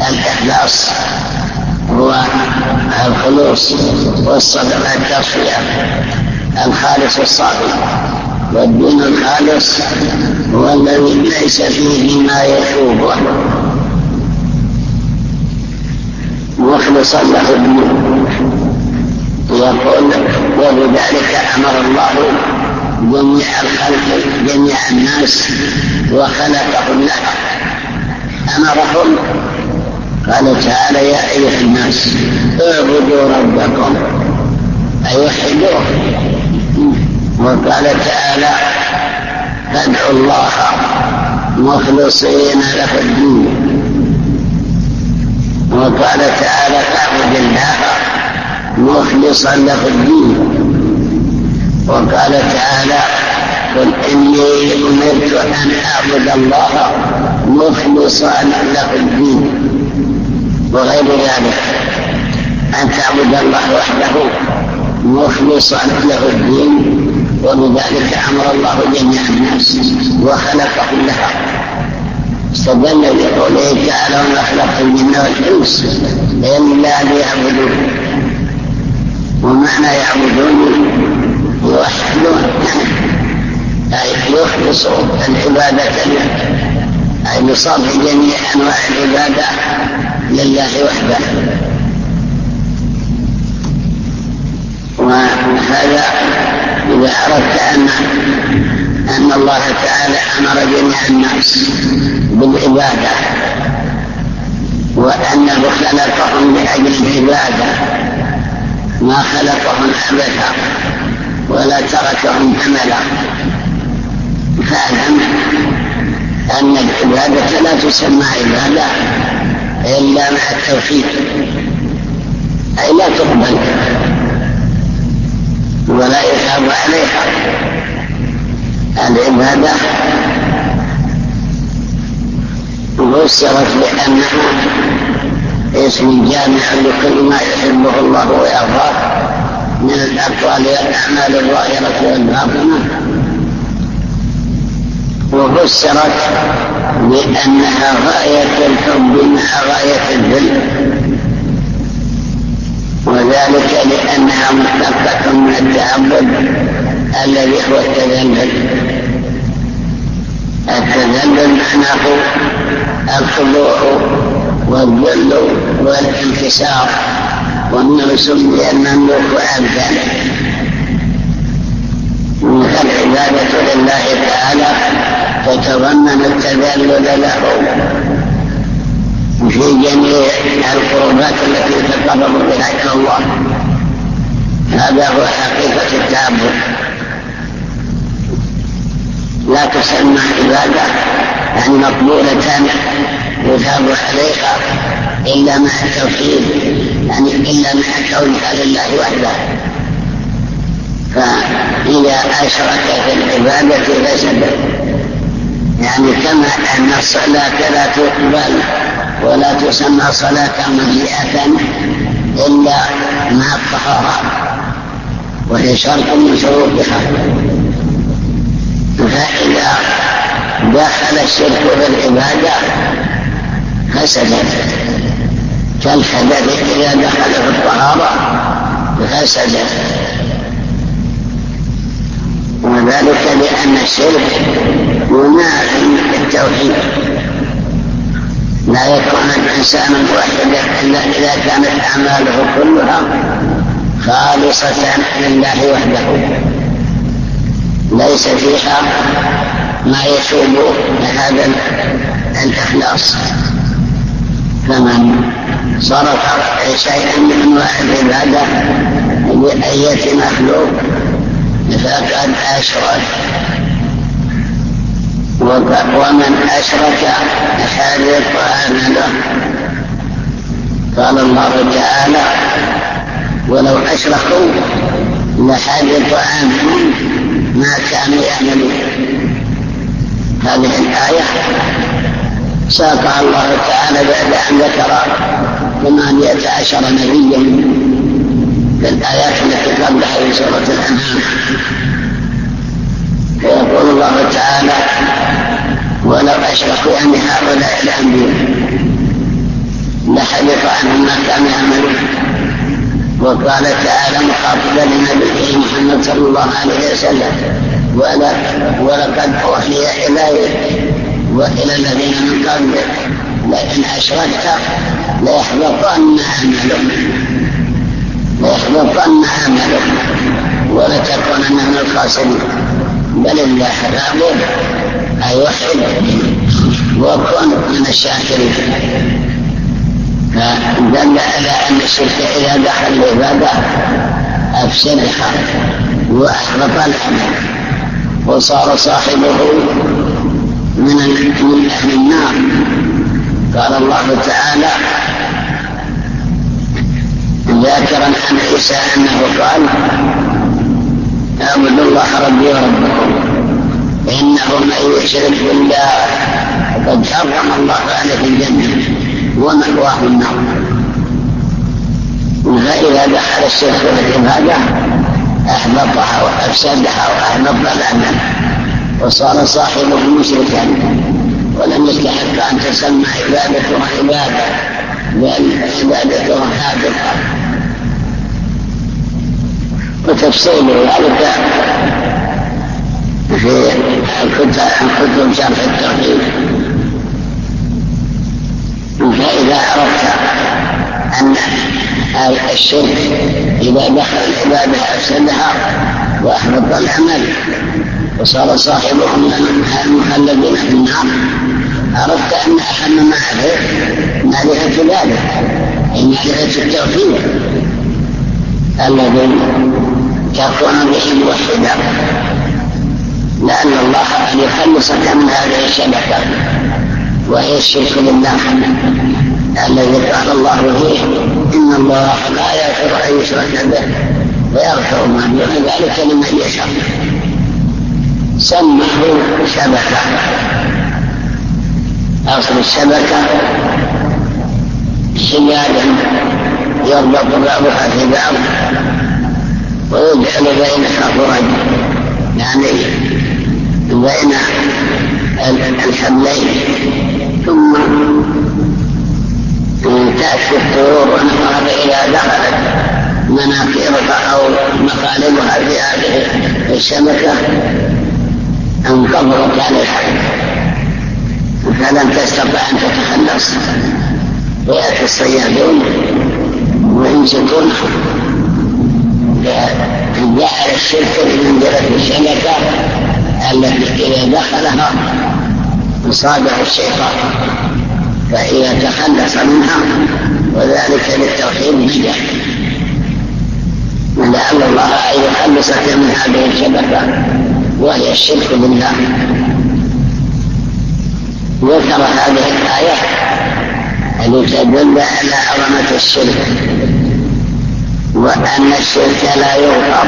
الإخلاص هو الخلوص والصدق التصفية الخالص الصافي، والدين الخالص هو الذي ليس فيه ما يشوبه مخلصا له الدين. يقول وبذلك أمر الله جميع الخلق جميع الناس وخلقهم لها. أمرهم قال تعالى يا أيها الناس اعبدوا ربكم أي وحدوه. وقال تعالى فادعوا الله مخلصين له الدين. وقال تعالى فاعبد الله مخلصا له الدين. وقال تعالى قل إني أمرت أن أعبد الله مخلصا له الدين. وغير ذلك أن تعبد الله وحده مخلصا له الدين. وبذلك أمر الله جميع الناس وخلقهم لها. استدل بقوله تعالى وما خلقت الجن والإنس إلا ليعبدون. ومعنى يعبدون يوحدون أي يخلصوا العبادة له، أي بصرف جميع أنواع العبادة لله وحده. وهذا إذا أردت أن الله تعالى أمر جميع الناس بالعبادة وأنه خلقهم لأجل العبادة ما خلقهم عبثا ولا تركهم هملا، فاعلم أن العبادة لا تسمى عبادة إلا مع التوحيد، أي لا تقبل ولا يثاب عليها. العبادة فسرت بأنها اسم جامع لكل ما يحبه الله ويرضاه من الأقوال والأعمال الظاهرة والباطنة. وفسرت بأنها غاية الحب مع غاية الذل، وذلك لأنها مشتقة من التعبد الذي هو التذلل. التذلل معناه الخضوع والذل والانكسار، ومنه سمي المملوك عبدا. فالعبادة لله تعالى تتضمن التذلل له في جميع القربات التي يتقرب بها إلى الله. هذا هو حقيقة التعبد. لا تسمى عبادة يعني مقبولة يثاب عليها إلا مع التوحيد، يعني إلا مع كونها لله وحده. فإذا أشرك في العبادة فسد، يعني كما أن الصلاة لا تقبل ولا تسمى صلاة مجيئة إلا مع الطهارة وهي شرط من شروطها. فإذا دخل الشرك في العبادة فسدت، كالحدث إذا دخل في الطهارة فسدت. وذلك لأن الشرك ينافي التوحيد. لا يكون الإنسان موحدا إلا إذا كانت أعماله كلها خالصة لله وحده، ليس فيها ما يشوب هذا الإخلاص. فمن صرف شيئا من أنواع العبادة لأية مخلوق فقد أشرك. ومن أشرك حرق عمله. قال الله تعالى ولو أشركوا لحرق عنهم ما كانوا يعملون. هذه الآية ساقها الله تعالى بعد أن ذكر 18 نبيا في الآيات التي قبلها في سورة الأنعام. فيقول الله تعالى ولو أشركوا يعني هؤلاء الأنبياء يحبط عنهم ما كانوا يعملون. وقال تعالى مخاطبا لنبيه محمد صلى الله عليه وسلم: ولقد أوحي إليك وإلى الذين من قبلك لئن أشركت ليحبطن عملك ولتكونن من الخاسرين. بل الله العظيم أي وحد وكن من الشاكرين. فدل على أن الشرك إذا دخل العبادة أفسدها وأحبط العمل وصار صاحبه من أهل النار. قال الله تعالى ذاكرا عن عيسى أنه قال: اعبدوا الله ربي وربكم إنه من يشرك بالله فقد حرم الله عليه الجنة ومأواه النار. فإذا دخل الشرك في العبادة أحبطها وأفسدها وأحبط العمل وصار صاحبه مشركا ولم يستحق أن تسمى عبادته عبادة بل عبادته حادثة. وتفصيل ذلك في كتب شرح التوحيد. فإذا عرفت أن الشرك إذا دخل العبادة أفسدها وأحبط العمل وصار صاحبه من المخلدين في النار، عرفت أن أهم معرفة ذلك معرفة التوحيد الذي تكون به موحدا، لأن الله أن يخلصك من هذه الشبكة وهي الشرك بالله الذي قال الله فيه: إن الله لا يغفر أن يشرك به ويغفر ما دون ذلك لمن يشاء. سمه شبكة. أصل الشبكة حبالا يربط بعضها في بعض ويجعل بينها فرج، يعني بين الحبلين، ثم تأتي الطيور ونحوها إذا دخلت مناخيرها أو مقالبها في هذه الشبكة انقبضت عليها فلن تستطيع أن تتخلص. ويأتي الصيادون ويمسكونها. جعل الشرك بمنزلة الشبكة التي إذا دخلها صادع الشيطان، فإذا تخلص منها وذلك للتوحيد نجح. لعل الله أن يخلصك من هذه الشبكة وهي الشرك بالله. ذكر هذه الآية التي تدل على عظمة الشرك وأن الشرك لا يغفر.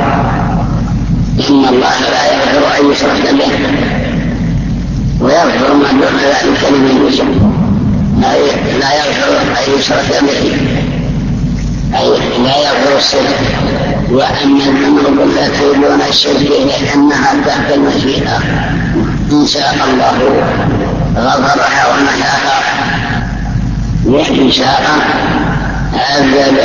إن الله لا يغفر أن يشرك به ويغفر ما دون ذلك لمن يشاء. لا يغفر أن يشرك به أي لا يغفر الشرك. وأما الذنوب التي دون الشرك فإنها تحت المشيئة، إن شاء الله غفرها ومحاها وإن شاء عذب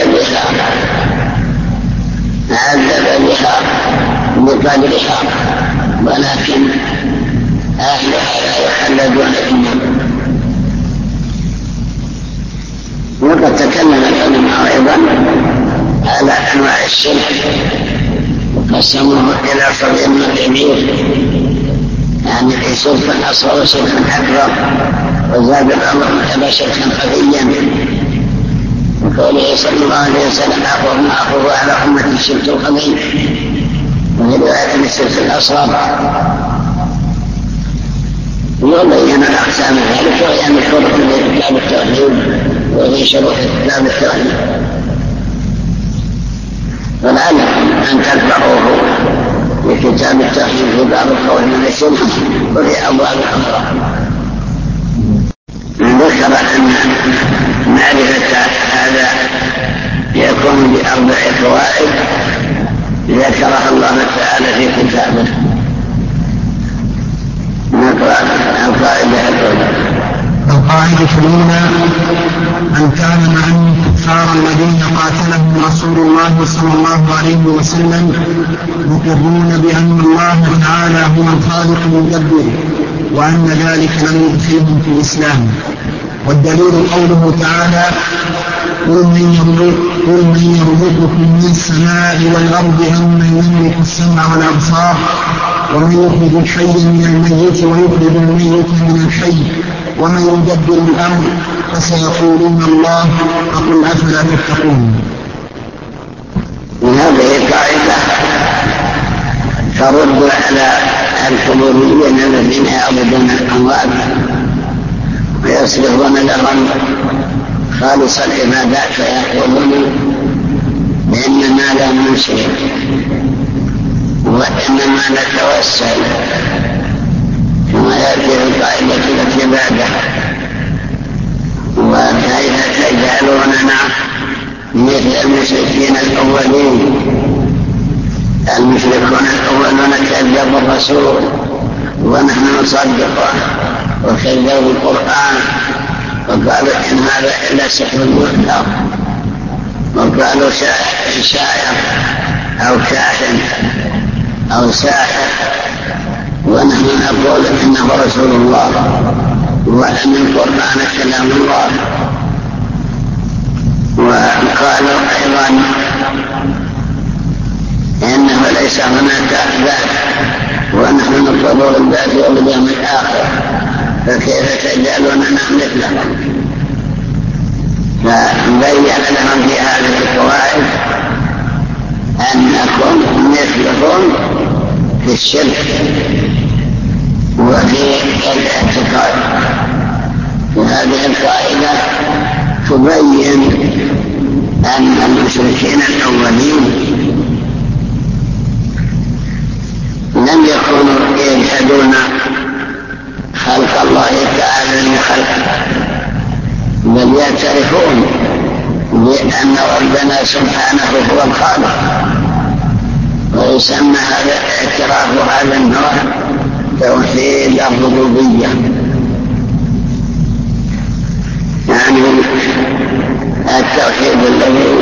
بها بقدرها، ولكن أهلها لا يخلدون في النار. وقد تكلم العلماء أيضا على أنواع الشرك وقسموه إلى صغير وكبير، يعني في شرك أصغر وشرك أكبر، وزاد الأمر إلى شركا خفيا. وقوله صلى الله عليه وسلم: أخذ على أمة الشرك الخفي، وفي رواية الشرك الأصغر. وبين الأقسام ذلك وهي مذكورة في كتاب التوحيد وفي شروح كتاب التوحيد. ولعلكم أن تتبعوه في كتاب التوحيد في باب الخوف من الشرك وفي أبواب أخرى. ذكر أن معرفة هذا يكون بأربع فوائد ذكرها الله تعالى في كتابه. نقرأ القاعدة الأولى. القاعدة الأولى: أن تعلم قاتلهم رسول الله صلى الله عليه وسلم يقرون بأن الله تعالى هو الخالق المدبر، وأن ذلك لم يدخلهم في الإسلام. والدليل قوله تعالى: قل من يرزقكم من السماء والأرض أمن يملك السمع والأبصار ومن يخرج الحي من الميت ويخرج الميت من الحي ومن يدبر الأمر فسيقولون الله فقل أفلا تتقون. وهذه قاعدة ترد على الحلوليين الذين يعبدون الأموات ويصرفون لهم خالص العبادات فيقولون بأننا لا نشرك وإنما نتوسل، كما يأتي القاعدة العبادة. وكيف تجعلوننا مثل المشركين الأولين؟ المشركون الأولون كذبوا الرسول ونحن نصدقه، وكذبوا القرآن وقالوا إن هذا إلا سحر يؤثر، وقالوا شاعر أو كاهن أو ساحر، ونحن نقول إنه رسول الله وأن القرآن كلام الله. وقالوا أيضا إنه ليس هناك ذات، ونحن نقول الذات واليوم الآخر، فكيف تجعلوننا مثلهم؟ فبين لهم في هذه القواعد أنكم مثلهم في الشرك وفي الاعتقاد. وهذه القاعدة تبين أن المشركين الأولين لم يكونوا يجحدون خلق الله تعالى من خلقه، بل يعترفون بأن ربنا سبحانه هو الخالق، ويسمى هذا اعتراف هذا النوع توحيد الربوبية. يعني التوحيد الذي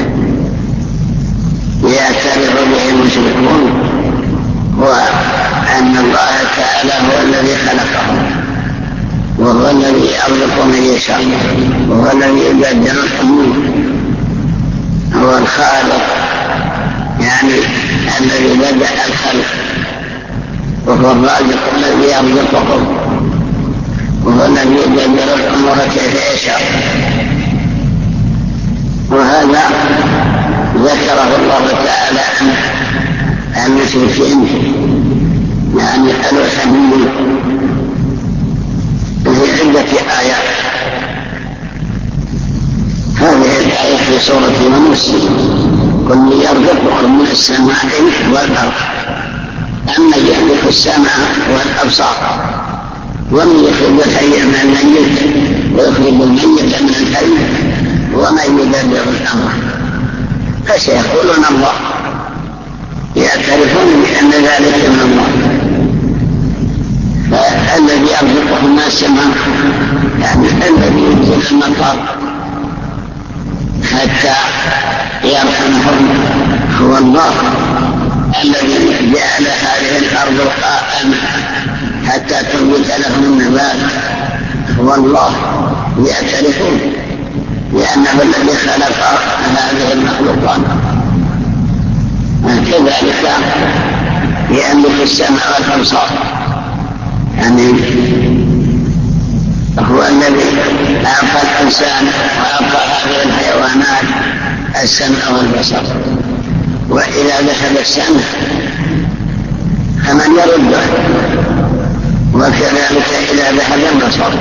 يعترف به المشركون هو أن الله تعالى هو الذي خلقهم، وهو الذي يرزق من يشاء، وهو الذي يبدل الأمور، هو الخالق، يعني الذي بدأ الخلق، وهو الرازق الذي يرزقهم، وهو الذي يبدل الأمور كيف يشاء. وهذا ذكره الله تعالى عن المشركين، يعني الوثنيين في عدة آيات. هذه الآية في سورة يونس: قل يرزقكم من السماء والأرض أمن يملك السمع والأبصار ومن يخرج الحي من الميت ويخرج الميت من الحي ومن يدبر الأمر فسيقولون الله. يعترفون بأن ذلك من الله. فالذي يرزقهم من السماء يعني الذي ينزل المطر حتى يرحمهم هو الله، الذي جعل هذه الأرض قائمة حتى تنبت لهم النبات هو الله. يعترفون لأنه الذي خلق هذه المخلوقات. كذلك يملك السمع والأبصار، يعني هو الذي أعطى الإنسان وأعطى هذه الحيوانات السمع والبصر، وإذا ذهب السمع فمن يرده، وكذلك إذا ذهب البصر.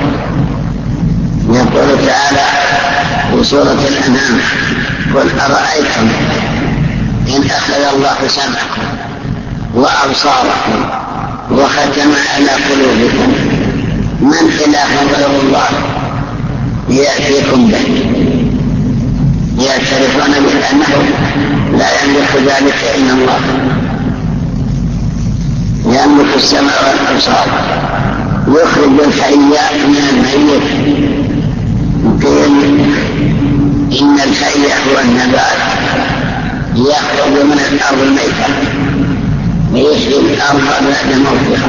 يقول تعالى في سورة الأنعام: قل أرأيتم إن أخذ الله سمعكم وأبصاركم وختم على قلوبكم من إله غير الله يأتيكم به. يعترفون بأنه لا يملك ذلك إلا الله، يملك السمع والأبصار، يخرج الحي من الميت. قيل إن الحي هو النبات يخرج من الأرض الميتة ويحيي الأرض بعد موتها،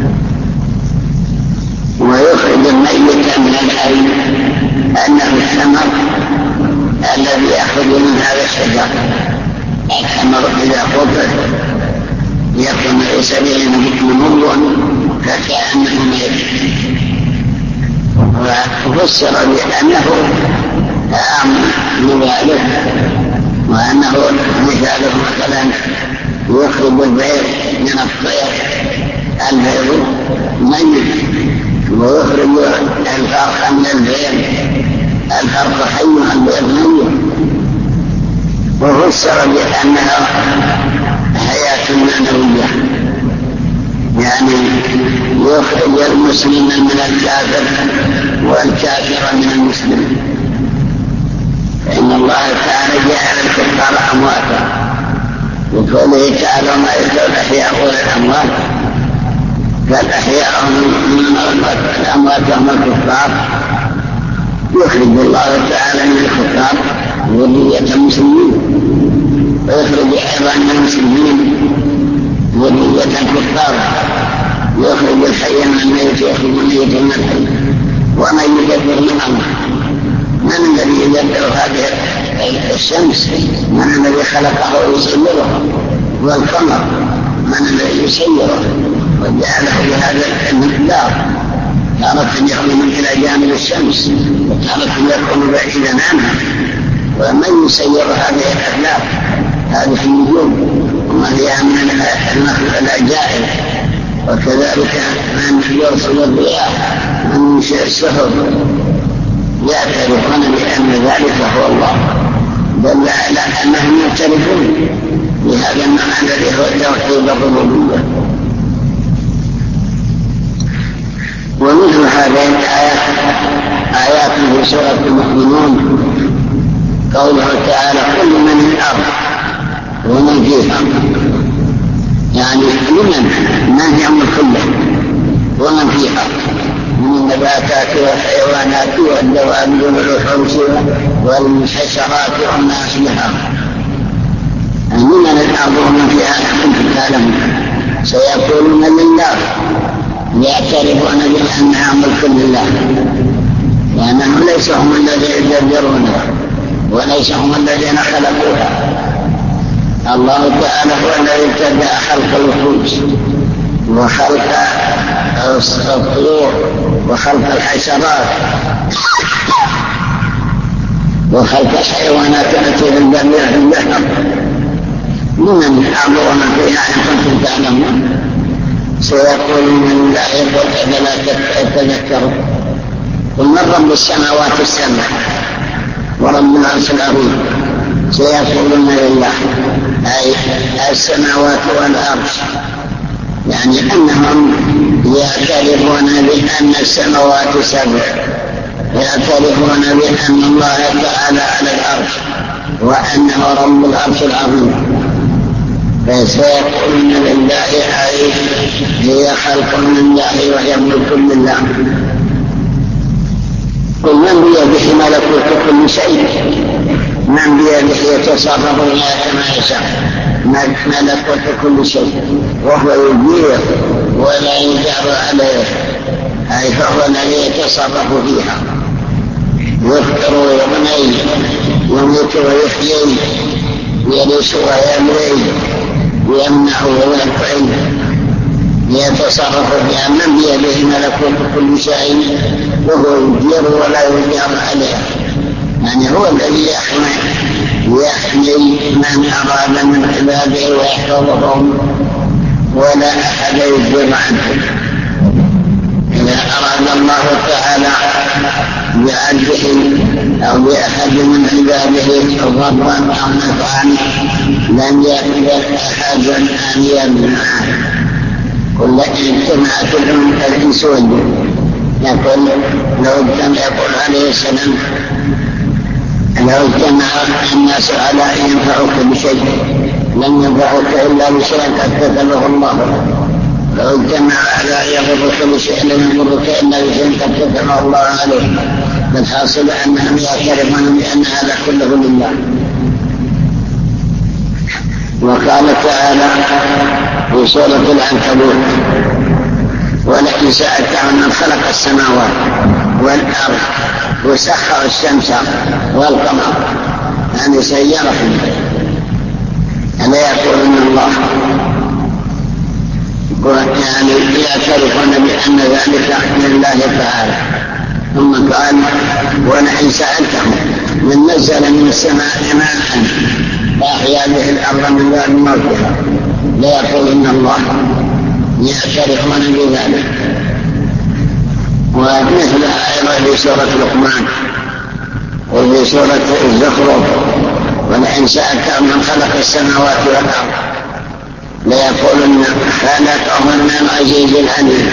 ويخرج الميت من الحي أنه الثمر الذي يخرج من هذا الشجر. الثمر إذا قطع يكون ليس به نمو فكأنه ميت، وفسر بأنه لذلك، وأنه مثاله مثلا يخرج البيض من الطير البيض ميت، ويخرج الفرخ من البيض الفرخ حي والبيض ميت، وفسر بأنها حياة معنوية، يعني يخرج المسلم من الكافر والكافر من المسلم. فإن الله تعالى جعل الكفار أمواتا، وقوله تعالى ما يستوي الأحياء والأموات، فالأحياء من الأموات هم الكفار، يخرج الله تعالى من الكفار ذرية المسلمين، ويخرج أيضا من المسلمين ذرية الكفار، يخرج الحي من الميت، يخرج الميت من الحي. ومن يدبر الأمر؟ من الذي يدبر هذه الشمس؟ من الذي خلقه ويسيره؟ والقمر من الذي يسيره وجعله بهذا المقدار؟ تارة يخرج إلى جانب الشمس وتارة يكون بعيدا عنها. ومن يسير هذه الأفلاك، هذه النجوم وما فيها من العجائب؟ وكذلك من يرسل الرياح، من ينشئ السحب، يعترفون بأن ذلك هو الله، دل على أنهم يعترفون بهذا المعنى الذي هو توحيد الربوبية. ومثل هذه الآيات آيات في سورة المؤمنون قوله تعالى كل من الأرض ومن فيها، يعني من هي أمر كله ومن فيها من النباتات والحيوانات والدواب والوحوش والحشرات وما أشبهها. من الأرض ومن فيها كنتم تعلمون سيقولون لله، يعترفون بأنها ملك لله، لأنهم ليس هم الذين يدبرونها وليس هم الذين خلقوها. الله تعالى هو الذي ابتدأ خلق الوحوش وخلق الطيور وخلق الحشرات وخلق الحيوانات التي في البر في البحر. من الأرض ومن فيها إن كنتم تعلمون سيقولون لله فلا تذكروا. قل من رب السماوات السبع ورب العرش العظيم؟ سيقولون لله، أي السماوات والعرش، يعني أنهم يعترفون بأن السماوات سبع، يعترفون بأن الله تعالى على العرش وأنه رب العرش العظيم. فسيقولون لله، أي هي خلق من الله وهي ملك لله. قل من بيده ملكوت كل شيء، من بيده يتصرف كما يشاء، ملكوت كل شيء، وهو يجير ولا يجار عليه، أي فهو الذي يتصرف فيها، يفطر ويغني، يميت ويحيي، يرث ويمري، يمنع ويطعم، يتصرف فيها. من بيده ملكوت كل شيء وهو يجير ولا يجار عليه، يعني هو الذي يحمي من أراد من عباده ويحفظهم ولا أحد يجير عنه. إذا أراد الله تعالى بعبده أو بأحد من عباده ضرا أو نفعا لم يقدر أحد أن يمنعه. قل لئن اجتمعت الإنس والجن، يقول لو يقول عليه السلام لو اجتمع الناس على أن ينفعوك بشيء لم ينفعوك إلا بشيء قد كتبه الله، لو اجتمع على أن يضرك بشيء لم يضرك إلا بشيء قد كتبه الله عليه. فالحاصل أنهم يعترفون بأن هذا كله لله. وقال تعالى في سورة العنكبوت: ولئن سألتهم من خلق السماوات والأرض وسخر الشمس والقمر يعني سيرهم ألا يقولون الله، يعني يعترفون بأن ذلك لله تعالى. ثم قال: ولئن سألتهم من نزل من السماء ماء فأحيا به الأرض من بعد موتها ليقولن الله، يعترفون بذلك. ومثلها أيضا في سورة لقمان وفي سورة الزخرف: ولئن سألتهم من خلق السماوات والأرض ليقولن خلقهن العزيز العليم.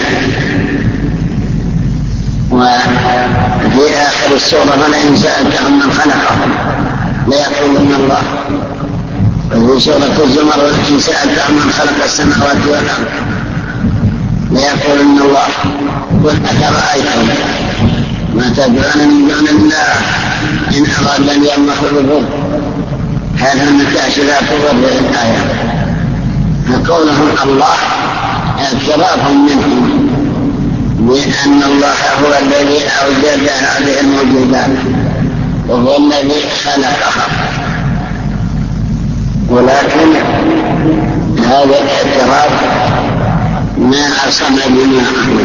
وفي آخر السورة: ولئن سألتهم من خلقهم ليقولن الله. وفي سورة الزمر: ولئن سألتهم من خلق السماوات والأرض ليقولن الله. قل أفرأيتم ما تدعون من دون الله إن أرادني الله بضر هل هن كاشفات ضر الآية. فقولهم الله اعتراف منهم بأن الله هو الذي أوجد هذه الموجودات وهو الذي خلقها، ولكن هذا الاعتراف ما عصم دماءه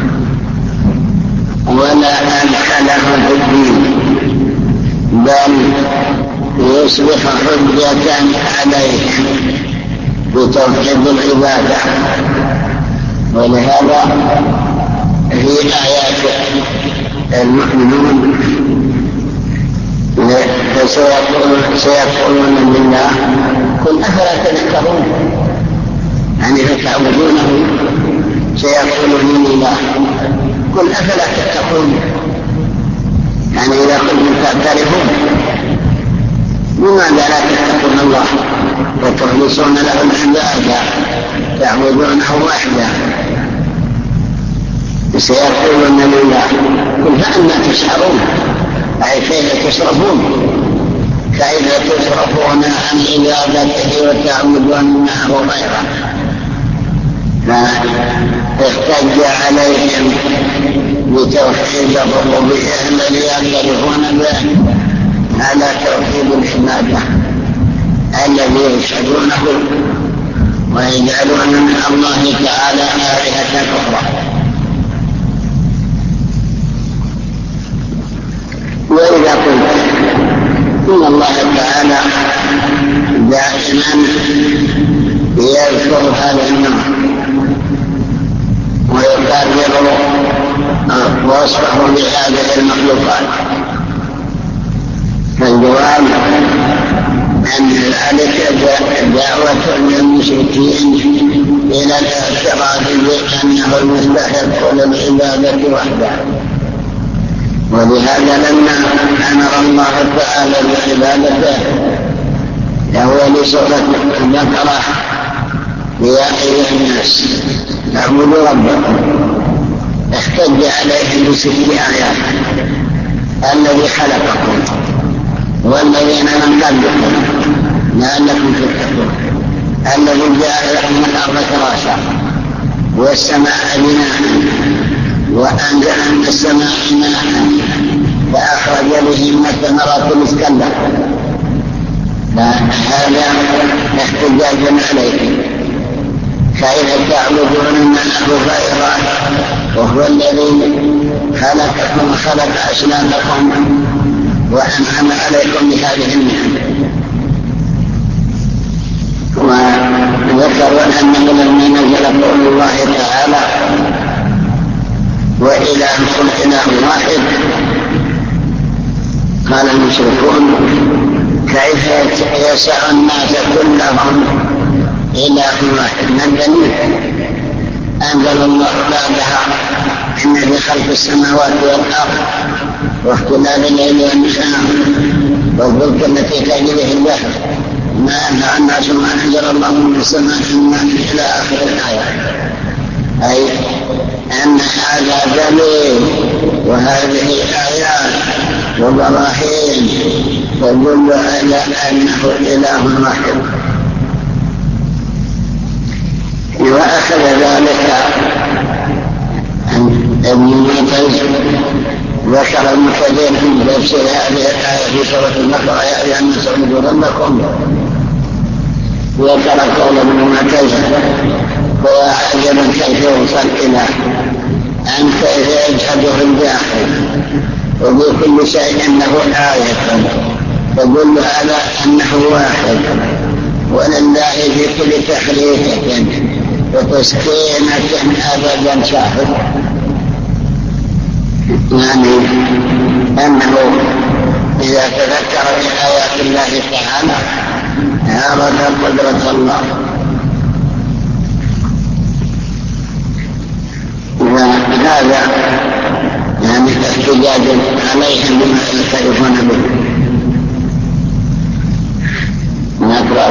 ولا أدخله في الدين، بل يصبح حجة عليه بتوحيد العبادة. ولهذا في آيات المؤمنون سيقولون لله: قل أفلا تذكرون، يعني فتعبدونه. سيقولون لله: قل أفلا تتقون، يعني إذا كنتم تعترفون لماذا لا تتقون الله وتخلصون له العبادة تعبدونه وحده. سيقولون لله: قل فأنا تسحرون، أي كيف تصرفون، كيف تصرفون عن عبادته وتعبدون معه غيره. فاحتج عليهم بتوحيد الربوبية الذي يعترفون به على توحيد العبادة الذي يشهدونه ويجعلون من الله تعالى آلهة أخرى. وإذا قلت إن الله تعالى دائما يذكر هذا النوع ويقرر وصفه بهذه المخلوقات، فالجواب أن ذلك دعوة للمشركين إلى الاعتراف بأنه المستحق للعبادة وحده. ولهذا لما أمر الله تعالى بعبادته له لسورة البقرة: يا أيها الناس اعبدوا ربكم، احتج عليهم ب6 آيات: الذي خلقكم والذين من قبلكم لعلكم تتقون، الذي جعل لكم الأرض فراشا والسماء بناء وأنزل من السماء ماء فأخرج به من الثمرات رزقا لكم. فهذا احتجاج عليكم، كيف تعبدون معه غيره وهو الذي خلقكم وخلق أسلافكم وأنعم عليكم بهذه النعم. وذكر أنه لما نزل قول الله تعالى: وإلهكم إله واحد، قال المشركون: كيف يسع الناس كلهم إله واحد؟ ما الدليل؟ أنزل الله بعدها: إن في خلق السماوات والأرض واختلاف الليل والنهار والفلك التي تجري في البحر ما ينفع الناس ما أنزل الله من السماء إلى آخر الآية. أي أن هذا دليل وهذه آيات وبراهين تدل على أنه إله واحد. وأخذ ذلك ابن معتز ذكر ابن كثير في تفسير هذه الآية في سورة البقرة يا أيها الناس اعبدوا ربكم، ذكر قول ابن معتز وعجبا كيف يوصل إلى أن كيف يجحده الجاحد وفي كل شيء أنه آية تدل على أنه واحد، ولله في كل تحريكة وتسكينة أبدا شاهد، يعني أنه إذا تذكر بآيات الله تعالى عرف قدرة الله، وهذا يعني احتجاج عليهم بما يختلفون به. نقرأ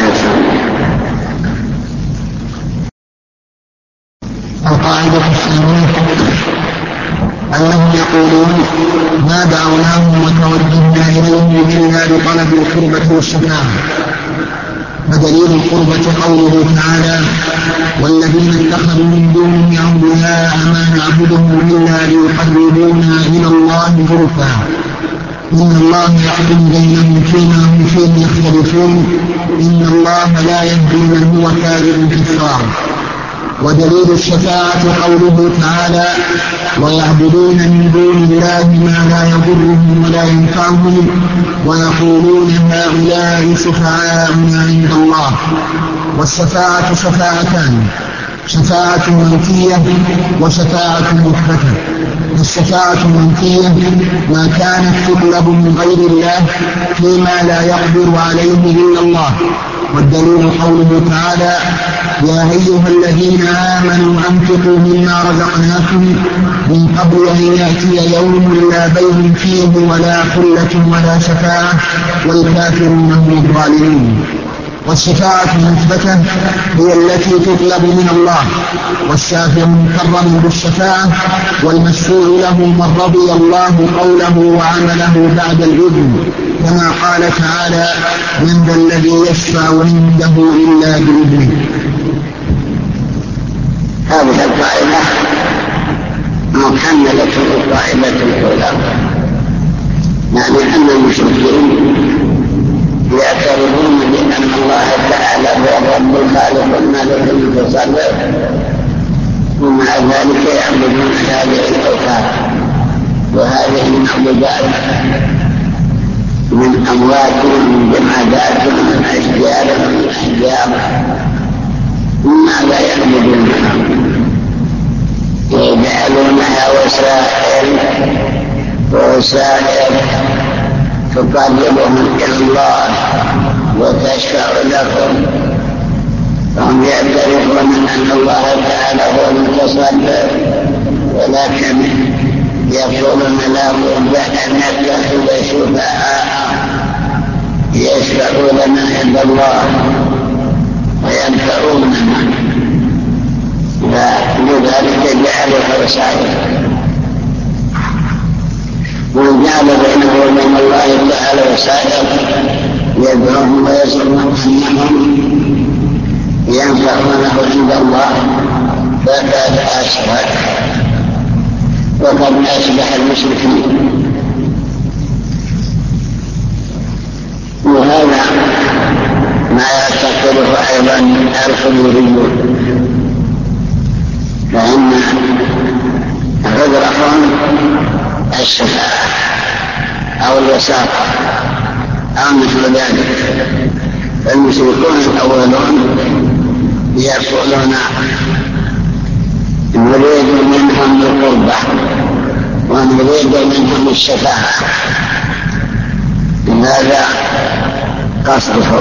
القاعدة الثانية أنهم يقولون ما دعوناهم وتوجهنا إليهم إلا بطلب القربة والشفاعة، بدليل القربة قوله تعالى والذين اتخذوا من دونه أولياء ما نعبدهم إلا ليقربونا إلى الله زلفى إن الله يحكم بينهم فيما هم فيه يختلفون إن الله لا يهدي من هو كاذب كفار. ودليل الشفاعة قوله تعالى ويعبدون من دون الله ما لا يضرهم ولا ينفعهم ويقولون هؤلاء شفعاؤنا عند الله. والشفاعة شفاعتان، شفاعة منفية وشفاعة مثبتة. الشفاعة المنفية ما كانت تطلب من غير الله فيما لا يقدر عليه إلا الله، والدليل قوله تعالى يا أيها الذين آمنوا أنفقوا مما رزقناكم من قبل أن يأتي يوم لا بيع فيه ولا خلة ولا شفاعة والكافرون هم الظالمون. والشفاعة المثبتة هي التي تطلب من الله، والشافع مكرم بالشفاعة والمشفوع له من رضي الله قوله وعمله بعد الإذن، كما قال تعالى من ذا الذي يشفع عنده إلا بإذنه. هذه القاعدة مكملة القاعدة الأولى، يعني أن المشركين يعترفون بأن الله تعالى هو الرب الخالق المالك المتصرف، ومع ذلك يعبدون هذه الأوثان وهذه المعبودات من أموات ومن جمادات ومن أشجار ومن أحجار، ماذا يعبدونها؟ يجعلونها وسائل تقربهم إلى الله وتشفع لهم، فهم يعترفون أن الله تعالى هو المتصرف، ولكن يقولون لا بد أن نتخذ شفعاء يشفعوا لنا عند الله وينفعوننا، فلذلك جعلوا وسائل وجعل بينه وبين الله تعالى وسائل يدعوهم ويزعمون أنهم ينفعونه عند الله، فقد أشرك وقد أشبه المشركين. وهذا ما يعتقده أيضا الحلوليون، فإن عذرهم الشفاعة أو الوساطة أو مثل ذلك. المشركون الأولون يقولون نريد منهم القربة ونريد منهم الشفاعة، هذا قصدهم.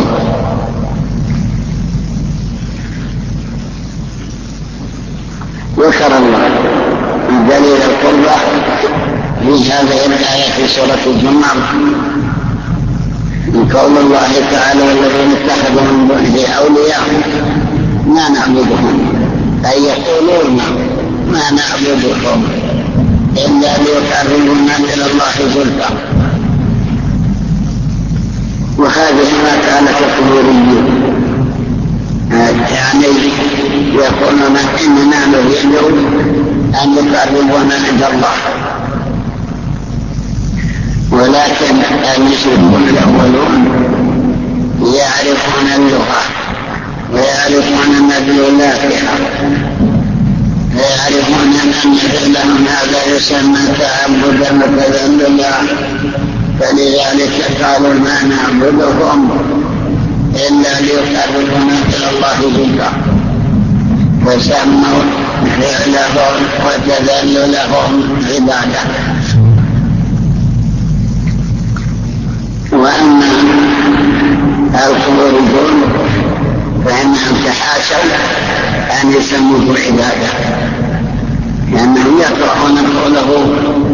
ذكر الله دليل القربة في هذه الآية في سورة الزمر من قول الله تعالى والذين اتخذوا من دونه أولياء ما نعبدهم، أي يقولون ما نعبدهم إلا ليقربونا إلى الله زلفى. شيء يقولون إننا نريد أن يقربونا عند الله. ولكن المشركون الأولون يعرفون اللغة ويعرفون مدلولاتها، ويعرفون أن فعلهم هذا يسمى تعبدا وتذللا، فلذلك قالوا ما نعبدهم إلا ليقربونا إلى الله زلفى، فسموا فعلهم وتذللهم عبادة. وأما القبوريون فإنهم تحاشوا أن يسموه عبادة، لأنهم يقرؤون قوله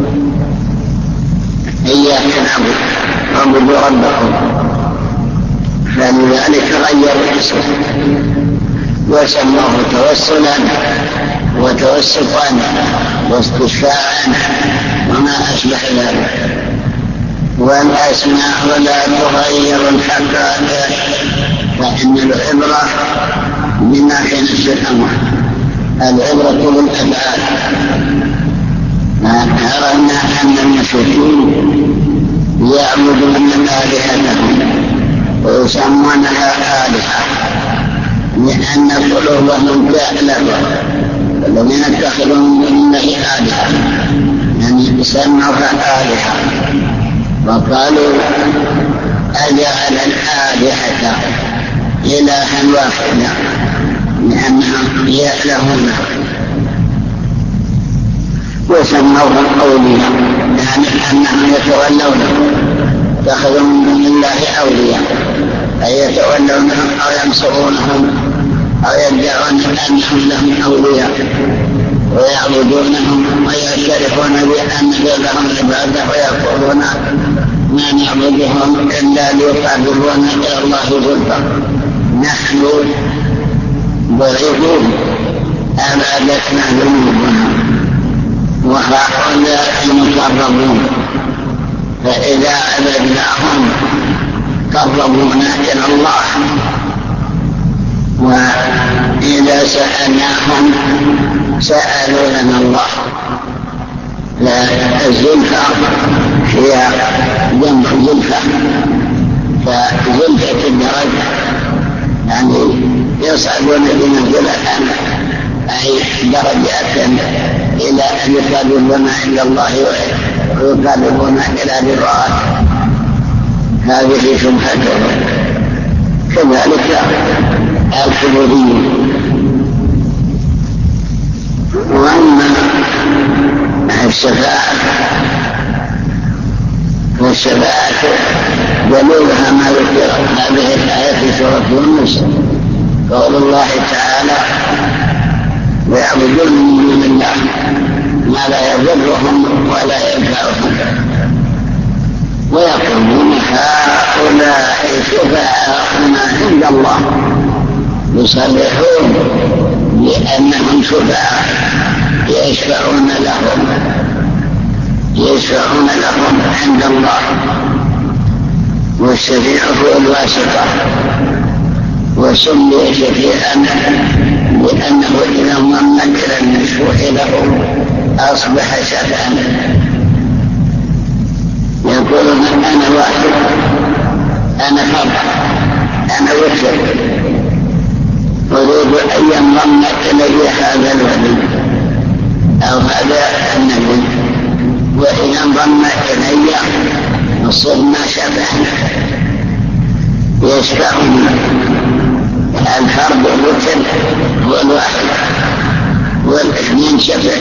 إياك نعبد واعبدوا ربكم، فلذلك غيروا اسمه وسموه توسلا وتوسطا واستشفاعا وما أشبه ذلك. والأسماء لا تغير الحقائق، فإن العبرة بما في نفس الأمر، العبرة بالأفعال. أرنا أن المشركين يعبدون آلهتهم ويسمونها آلهة لأن قلوبهم تألف، الذين اتخذوا من الله آلهة يعني سموها آلهة، وقالوا أجعل الآلهة إلها واحدا لأنهم يألهون، وسموهم أولياء يعني أنهم يتولونهم، اتخذوا من دون الله أولياء أي يتولونهم أو ينصرونهم أو يدعون أنهم لهم أولياء ويعبدونهم ويعترفون بأن لهم عبادة ويقولون ما نعبدهم إلا ليقربونا إلى الله زلفى، نحن ضعيفون أبعدتنا ذنوبنا وهؤلاء المقربون، فإذا عبدناهم قربونا إلى الله، وإذا سألناهم سألوا لنا الله. الزلفى هي جمع زلفة، فزلفة الدرجة يعني يصعدون بمنزلة أي درجات إلى أن يقربون إلى الله ويقربون إلى رضاه، هذه شبهتهم. كذلك القبوريون. وأما الشفاعة والشفاعة دليلها ما ذكر هذه الآية في سورة يونس، قول الله تعالى ويعبدون من دون الله ما لا يضرهم ولا ينفعهم ويقولون هؤلاء شفعاؤنا عند الله، يصرحون بأنهم شفعاء يشفعون لهم عند الله، والشفيع هو الواسطة، وسمي شفيعا لأنه إذا ضم إلى المشفوع له أصبح شفعا. يقولون أنا واحد، أنا فرد، أنا وتر، أريد أن ينضم إلي هذا الولي أو هذا النبي، وإذا انضم إلي صرنا شفعا. يشفعون الفرد الوتر والواحد والاثنين شفع،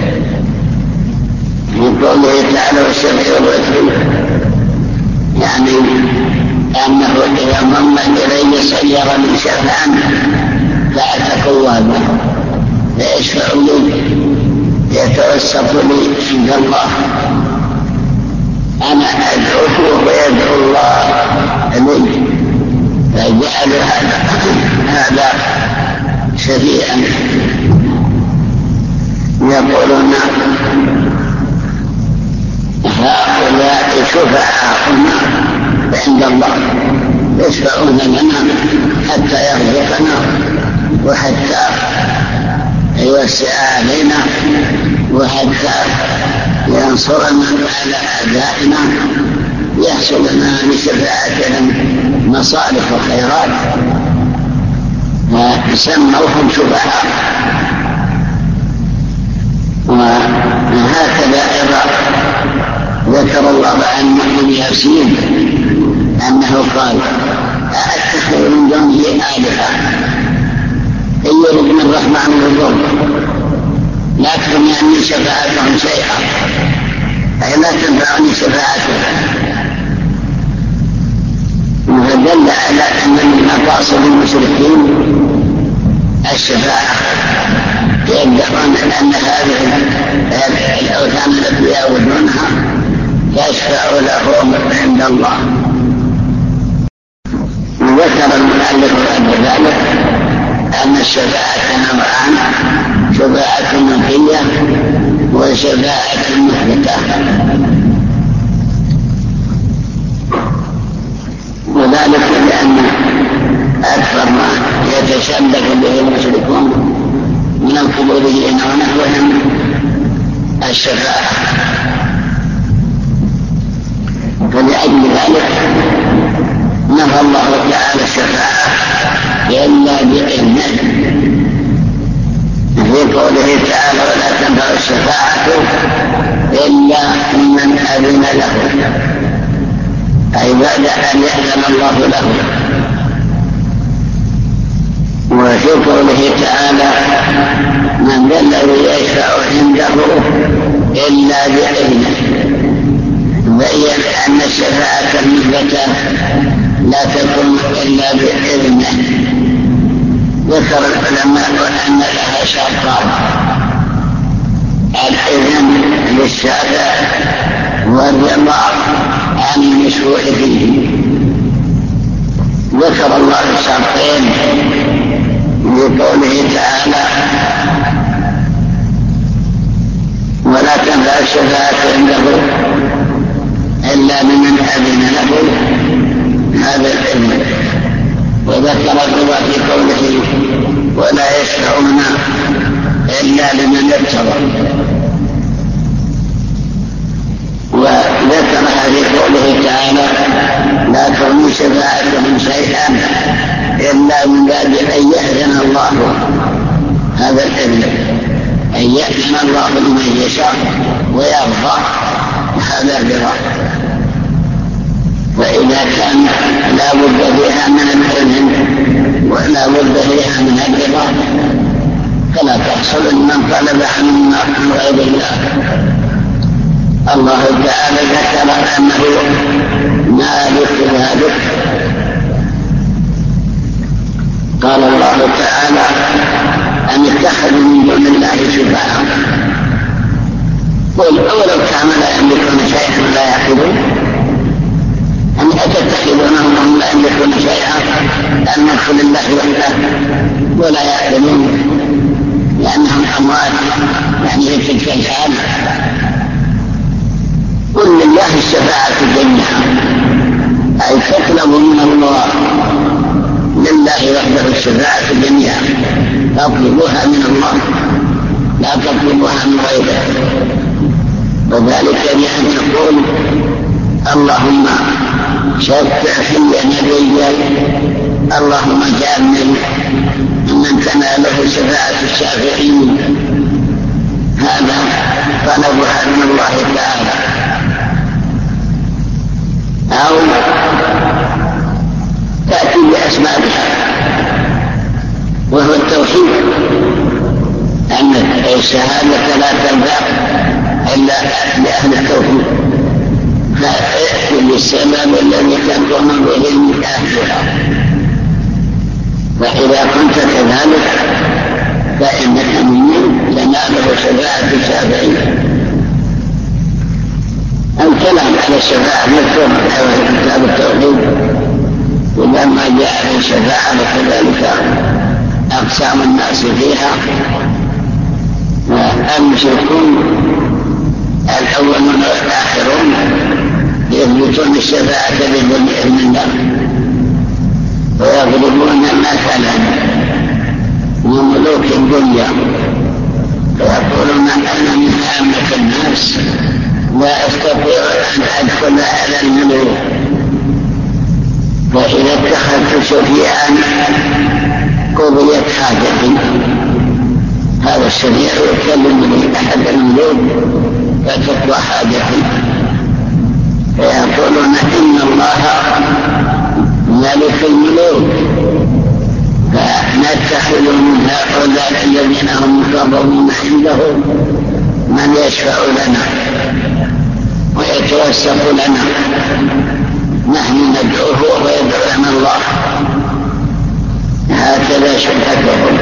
يقوله تعالى والشفع والوتر يعني أنه إذا انضم إلي صير من شفعا فأتقوى به فيشفع لي يتوسط لي عند الله، أنا أدعوه ويدعو الله لي، فجعل هذا شفيعا. يقولون هؤلاء شفعاؤنا عند الله، يشفعون لنا حتى يرزقنا وحتى يوسع علينا وحتى ينصرنا على أعدائنا، يحصل لنا بشفاعتهم مصالح وخيرات، وسموهم شفعاء. وهكذا أيضا ذكر الله عن مؤمن ياسين أنه قال: أأتخذ من دونه آلهة إن يردني الرحمن بالضر لا تغني عني شفاعتهم شيئا، أي لا تنفعني شفاعتهم. فدل على أن من مقاصد المشركين الشفاعة، يدعون أن هذه الأوثان التي يعبدونها تشفع لهم عند الله. وذكر المؤلف بعد ذلك أن الشفاعة نوعان: شفاعة منفية وشفاعة مثبتة. وذلك لأن أكثر ما يتشبه به المشركون من القبوريين ونحوهم الشفاعة، فلأجل ذلك نفى الله تعالى الشفاعة إلا بإذنه في قوله تعالى: ولا تنفع الشفاعة إلا من أذن له، أي بعد أن يأذن الله له. وفي قوله تعالى: من ذا الذي يشفع عنده إلا بإذنه، بين أن الشفاعة المثبتة لا تكون إلا بإذنه. ذكر العلماء أن لها شرطان: الإذن للشافع والرضا عن المشروع فيه. ذكر الله الشرطين بقوله تعالى: ولا تنفع الشفاعة عنده إلا لمن أذن له، هذا الإذن. وذكر الرضا في قوله: ولا يشفعون إلا لمن ارتضى. وذكرها في قوله تعالى: لا تغني شفاعتهم شيئا إلا من بعد أن يأذن الله، هذا الإذن، أن يأذن الله لمن يشاء ويرضى، هذا الرضا. وإذا كان لا بد فيها من الإذن ولا بد فيها من الرضا فلا تحصل من طلب عن غير الله. الله تعالى ذكر أنه مالك ذلك. قال الله تعالى: أن اتخذوا من دون الله شفعاء. قل أولو كان لا يملكون شيئا ولا يعقلون، أم أتتخذونهم وهم لا يملكون شيئا، الملك لله وحده ولا يعقلون، لأنهم أموات، يعني في تلك الحال. قل لله الشفاعة جميعا، أي تطلب من الله لله وحده الشفاعة جميعا، تطلبها من الله لا تطلبها من غيره. وذلك بأن تقول: اللهم شفع في نبيك، اللهم اجعلني ممن تناله شفاعة الشافعين. هذا طلبها من الله تعالى. أو تأتي بأسبابها وهو التوحيد، أن الشهادة لا تنفع إلا لأهل التوحيد، فأتي بالسبب الذي تكون به أهلها. فإذا كنت كذلك فإنك مني تناله شفاعة الشافعين. الكلام على الشفاعة مذكور في كتاب التوحيد، ولما جاء في الشفاعة وكذلك أقسام الناس فيها. والمشركون الأولون والآخرون يثبتون الشفاعة بدون إذن الله، ويضربون مثلا سفيان قضيت حاجة، هذا الشفيع يتكلم به أحد الملوك فتقضى حاجة، فيقولون إن الله ملك الملوك، فنتخذ من هؤلاء الذين هم مقربون عنده من يشفع لنا ويتوسط لنا، نحن ندعوه ويدعو لنا الله. هكذا شبهتهم.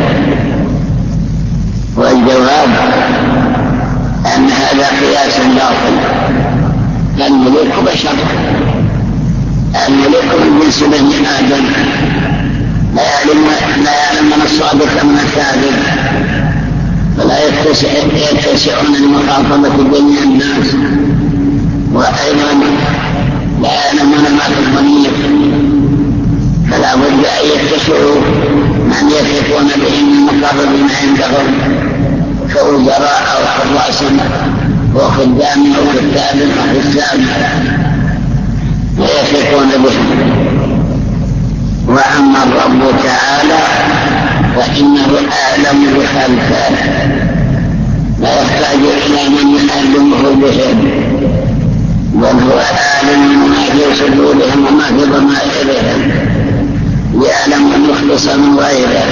والجواب أن هذا قياس باطل، الملوك بشر، الملوك من جنس بني آدم، لا يعلم من الصادق من الكاذب، فلا يتسعون لمخاطبة جميع الناس، وأيضا لا يعلمون ما في الضمير، فلا بد أن يتسعوا من يثقون به من المقربين عندهم كوزراء أو حراس وخدام أو كتاب أو حساب، ويثقون بهم. وأما الرب تعالى فإنه أعلم بخلقه، لا يحتاج إلى من يعلمه بهم، بل هو أعلم ما في صدورهم وما في ضمائرهم، يعلم المخلص من غيره.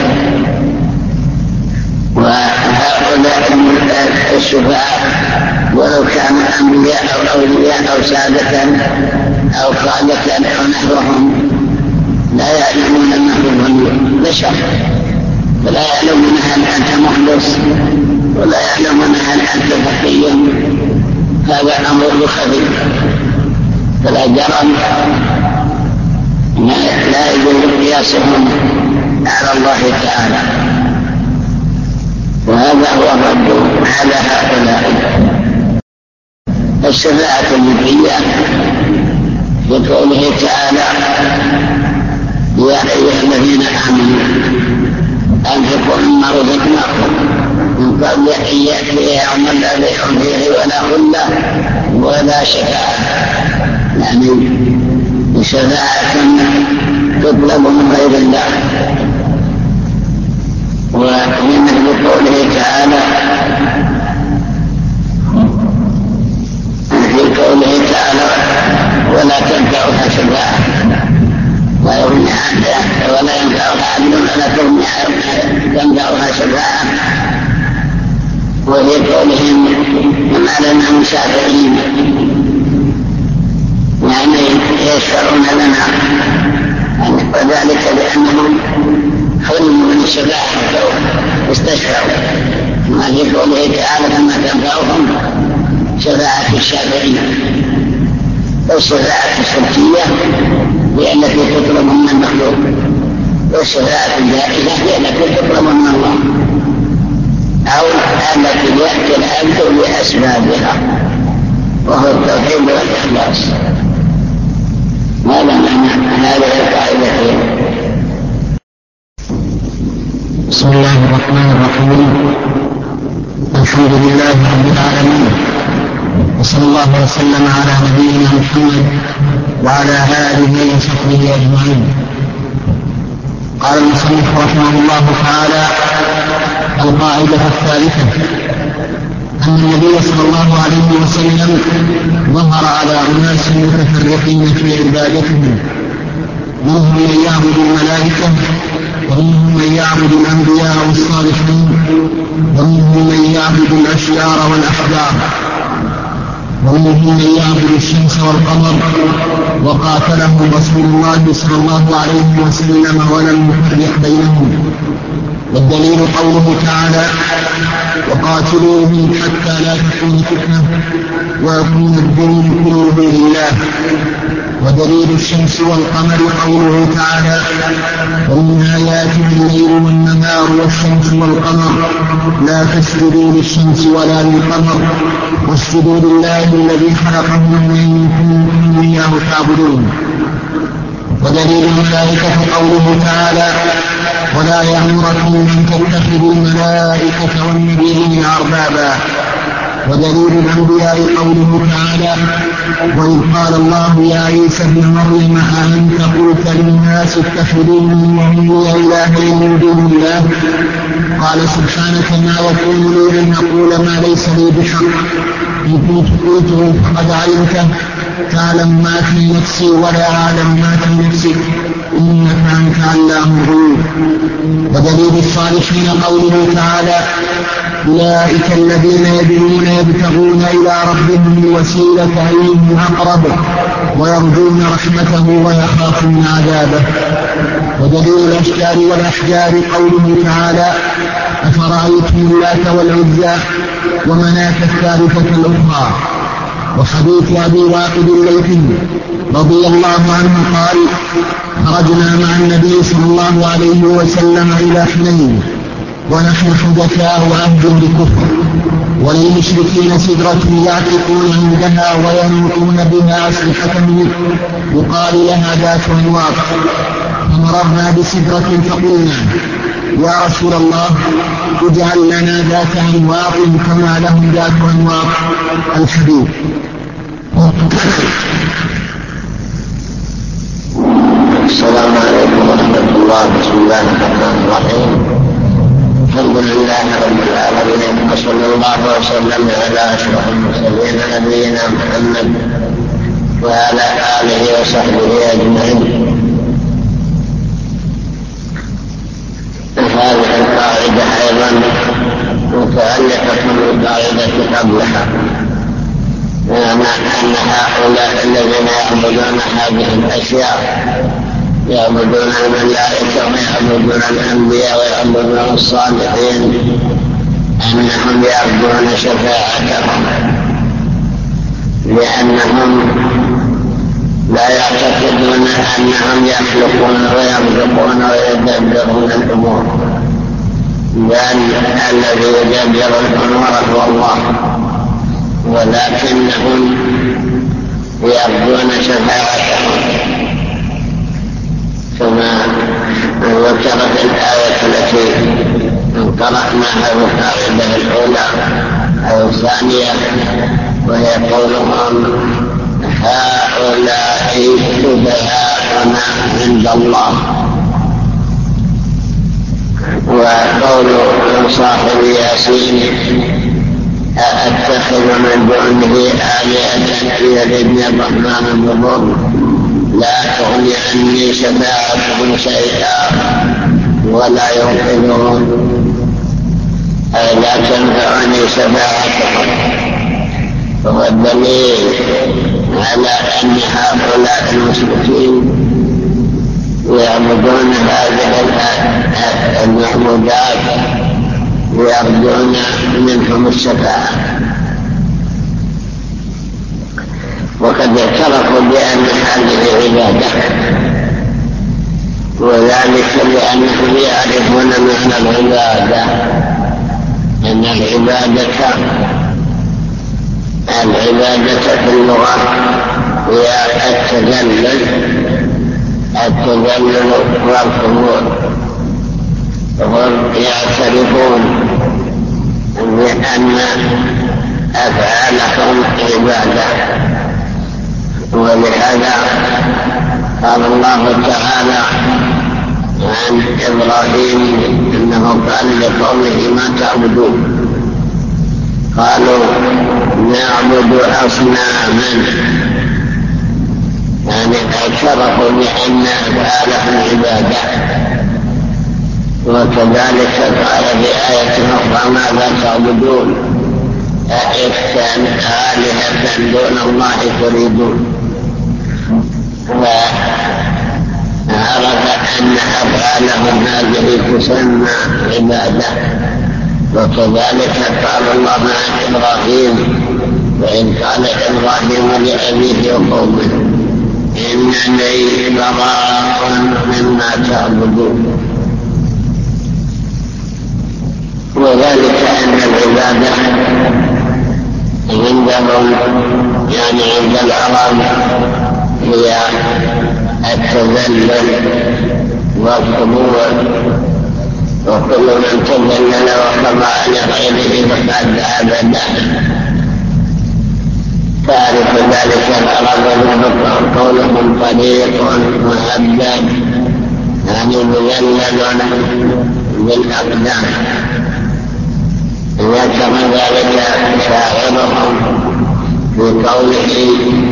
وهؤلاء الشفعاء ولو كانوا أنبياء أو أولياء أو سادة أو قادة أو نحوهم لا يعلمون ما في الضمير، بشر، فلا يعلمون هل أنت مخلص ولا يعلمون هل أنت تقي، هذا أمر خفي، فلا جرم لا يجوز قياسهم على الله تعالى. وهذا هو الرد على هؤلاء. الشفاعة النبية بقوله تعالى: يا أيها الذين آمنوا أنفقوا مما رزقناكم من قبل أن يأتي يوم لا بيع فيه ولا خلة ولا شفاعة، يعني شفاعة تطلب من غير الله. ومن قوله تعالى في قوله تعالى: ولا تنفعها شفاعة، لا يغني عنها ولا ينفعها عدل ولا تنفعها شفاعة. وفي قولهم ما لنا مشافعين، يعني يشفعون لنا، وذلك لأنهم حلموا من الشفاعة واستشفعوا. ما في قوله تعالى: فما تنفعهم شفاعة الشافعين. والشفاعة الشركية هي التي تطلب من المخلوق، والشفاعة الجائزة هي التي تطلب من الله، أو التي يأتي العبد بأسبابها، وهو التوحيد والإخلاص. ماذا معنى هذه القاعدة؟ بسم الله الرحمن الرحيم. الحمد لله رب العالمين، وصلى الله وسلم على نبينا محمد وعلى آله وصحبه أجمعين. قال المصنف رحمه الله تعالى: القاعدة الثالثة أن النبي صلى الله عليه وسلم ظهر على أناس متفرقين في عبادتهم، منهم من يعبد الملائكة، ومنهم من يعبد الأنبياء والصالحين، ومنهم من يعبد الأشجار والأحجار، ومنهم من يعبد الشمس والقمر، وقاتلهم رسول الله صلى الله عليه وسلم ولم يفرق بينهم. والدليل قوله تعالى: وقاتلوهم حتى لا تكون فتنة ويكون الدين كله لله. ودليل الشمس والقمر قوله تعالى: ومن آياته الليل والنهار والشمس والقمر لا تسجدوا للشمس ولا للقمر واسجدوا لله الذي خلقهن إن كنتم إياه تعبدون. ودليل الملائكة قوله تعالى: ولا يأمركم أن تتخذوا الملائكة والنبيين أربابا. ودليل الأنبياء قوله تعالى: وإذ قال الله يا عيسى ابن مريم أأنت قلت للناس اتخذوني وأمي إلهين من دون الله؟ قال سبحانك ما يكون لي أن أقول ما ليس لي بحق، إن كنت قلته فقد علمته، تعلم ما في نفسي ولا أعلم ما في نفسك، إنك أنت علام الغيوب. ودليل الصالحين قوله تعالى: أولئك الذين يدعون يبتغون إلى ربهم الوسيلة أيهم أقرب ويرجون رحمته ويخافون عذابه. ودليل الأشجار والأحجار قوله تعالى: أفرأيتم اللات والعزى ومناة الثالثة الأخرى. وحديث أبي واقد الليثي رضي الله عنه قال: خرجنا مع النبي صلى الله عليه وسلم إلى حنين ونحن حدثاء عهد بكفر، وللمشركين سدرة يعتقون عندها وينوطون بها أسلحة يقال لها ذات أنواط، فمررنا بسدرة فقلنا: يا رسول الله اجعل لنا ذات أنواط كما لهم ذات أنواط. الحديث. السلام عليكم ورحمة الله. بسم الله الرحمن الرحيم. الحمد لله رب العالمين، وصلى الله وسلم على أشرف المرسلين نبينا محمد وعلى آله وصحبه أجمعين. هذه القاعدة أيضا متعلقة بالقاعدة قبلها، أن هؤلاء الذين يعبدون هذه الأشياء يعبدون الملائكة ويعبدون الأنبياء ويعبدون الصالحين أنهم يرجون شفاعتهم، لأنهم لا يعتقدون أنهم يخلقون ويرزقون ويدبرون الأمور، بل الذي يدبر الأمور هو الله، ولكنهم يرجون شفاعتهم كما ذكرت الآية التي قرأناها في القاعدة الأولى أو الثانية، وهي قولهم: هؤلاء شفعاؤنا عند الله. وقول صاحب ياسين: أأتخذ من دونه آلهة يردني الرحمن بضر لا تغني عني شفاعتهم شيئا ولا ينقذون، أي لا تنفعني شفاعتهم. هو الدليل على أن هؤلاء المشركين يعبدون هذه المعبودات ويرجون منهم الشفاعة، وقد اعترفوا بأن هذه عبادة، وذلك لأنهم يعرفون معنى العبادة، أن العبادة في اللغة هي التذلل والخضوع. هم يعترفون بأن أفعالهم عبادة، ولهذا قال الله تعالى عن إبراهيم إنه قال لقومه: ما تعبدون؟ قالوا: نعبد أصناما، يعني اعترفوا بأن أفعالهم عبادة. وكذلك قال في آية أخرى: ماذا تعبدون؟ أئفكا آلهة دون الله تريدون. وعرف أن أفعالهم هذه تسمى عبادة. وكذلك قال الله عن إبراهيم: وإن قال إبراهيم لأبيه وقومه إنني براء مما تعبدون. وذلك أن العبادة عندهم، يعني عند العرب، هي التذلل والخضوع، وكل من تذلل وخضع لغيره فقد عبده، تعرف ذلك العرب قولهم طريق مهبب يعني مذلل بالأقدام. ذكر ذلك شاعرهم بقوله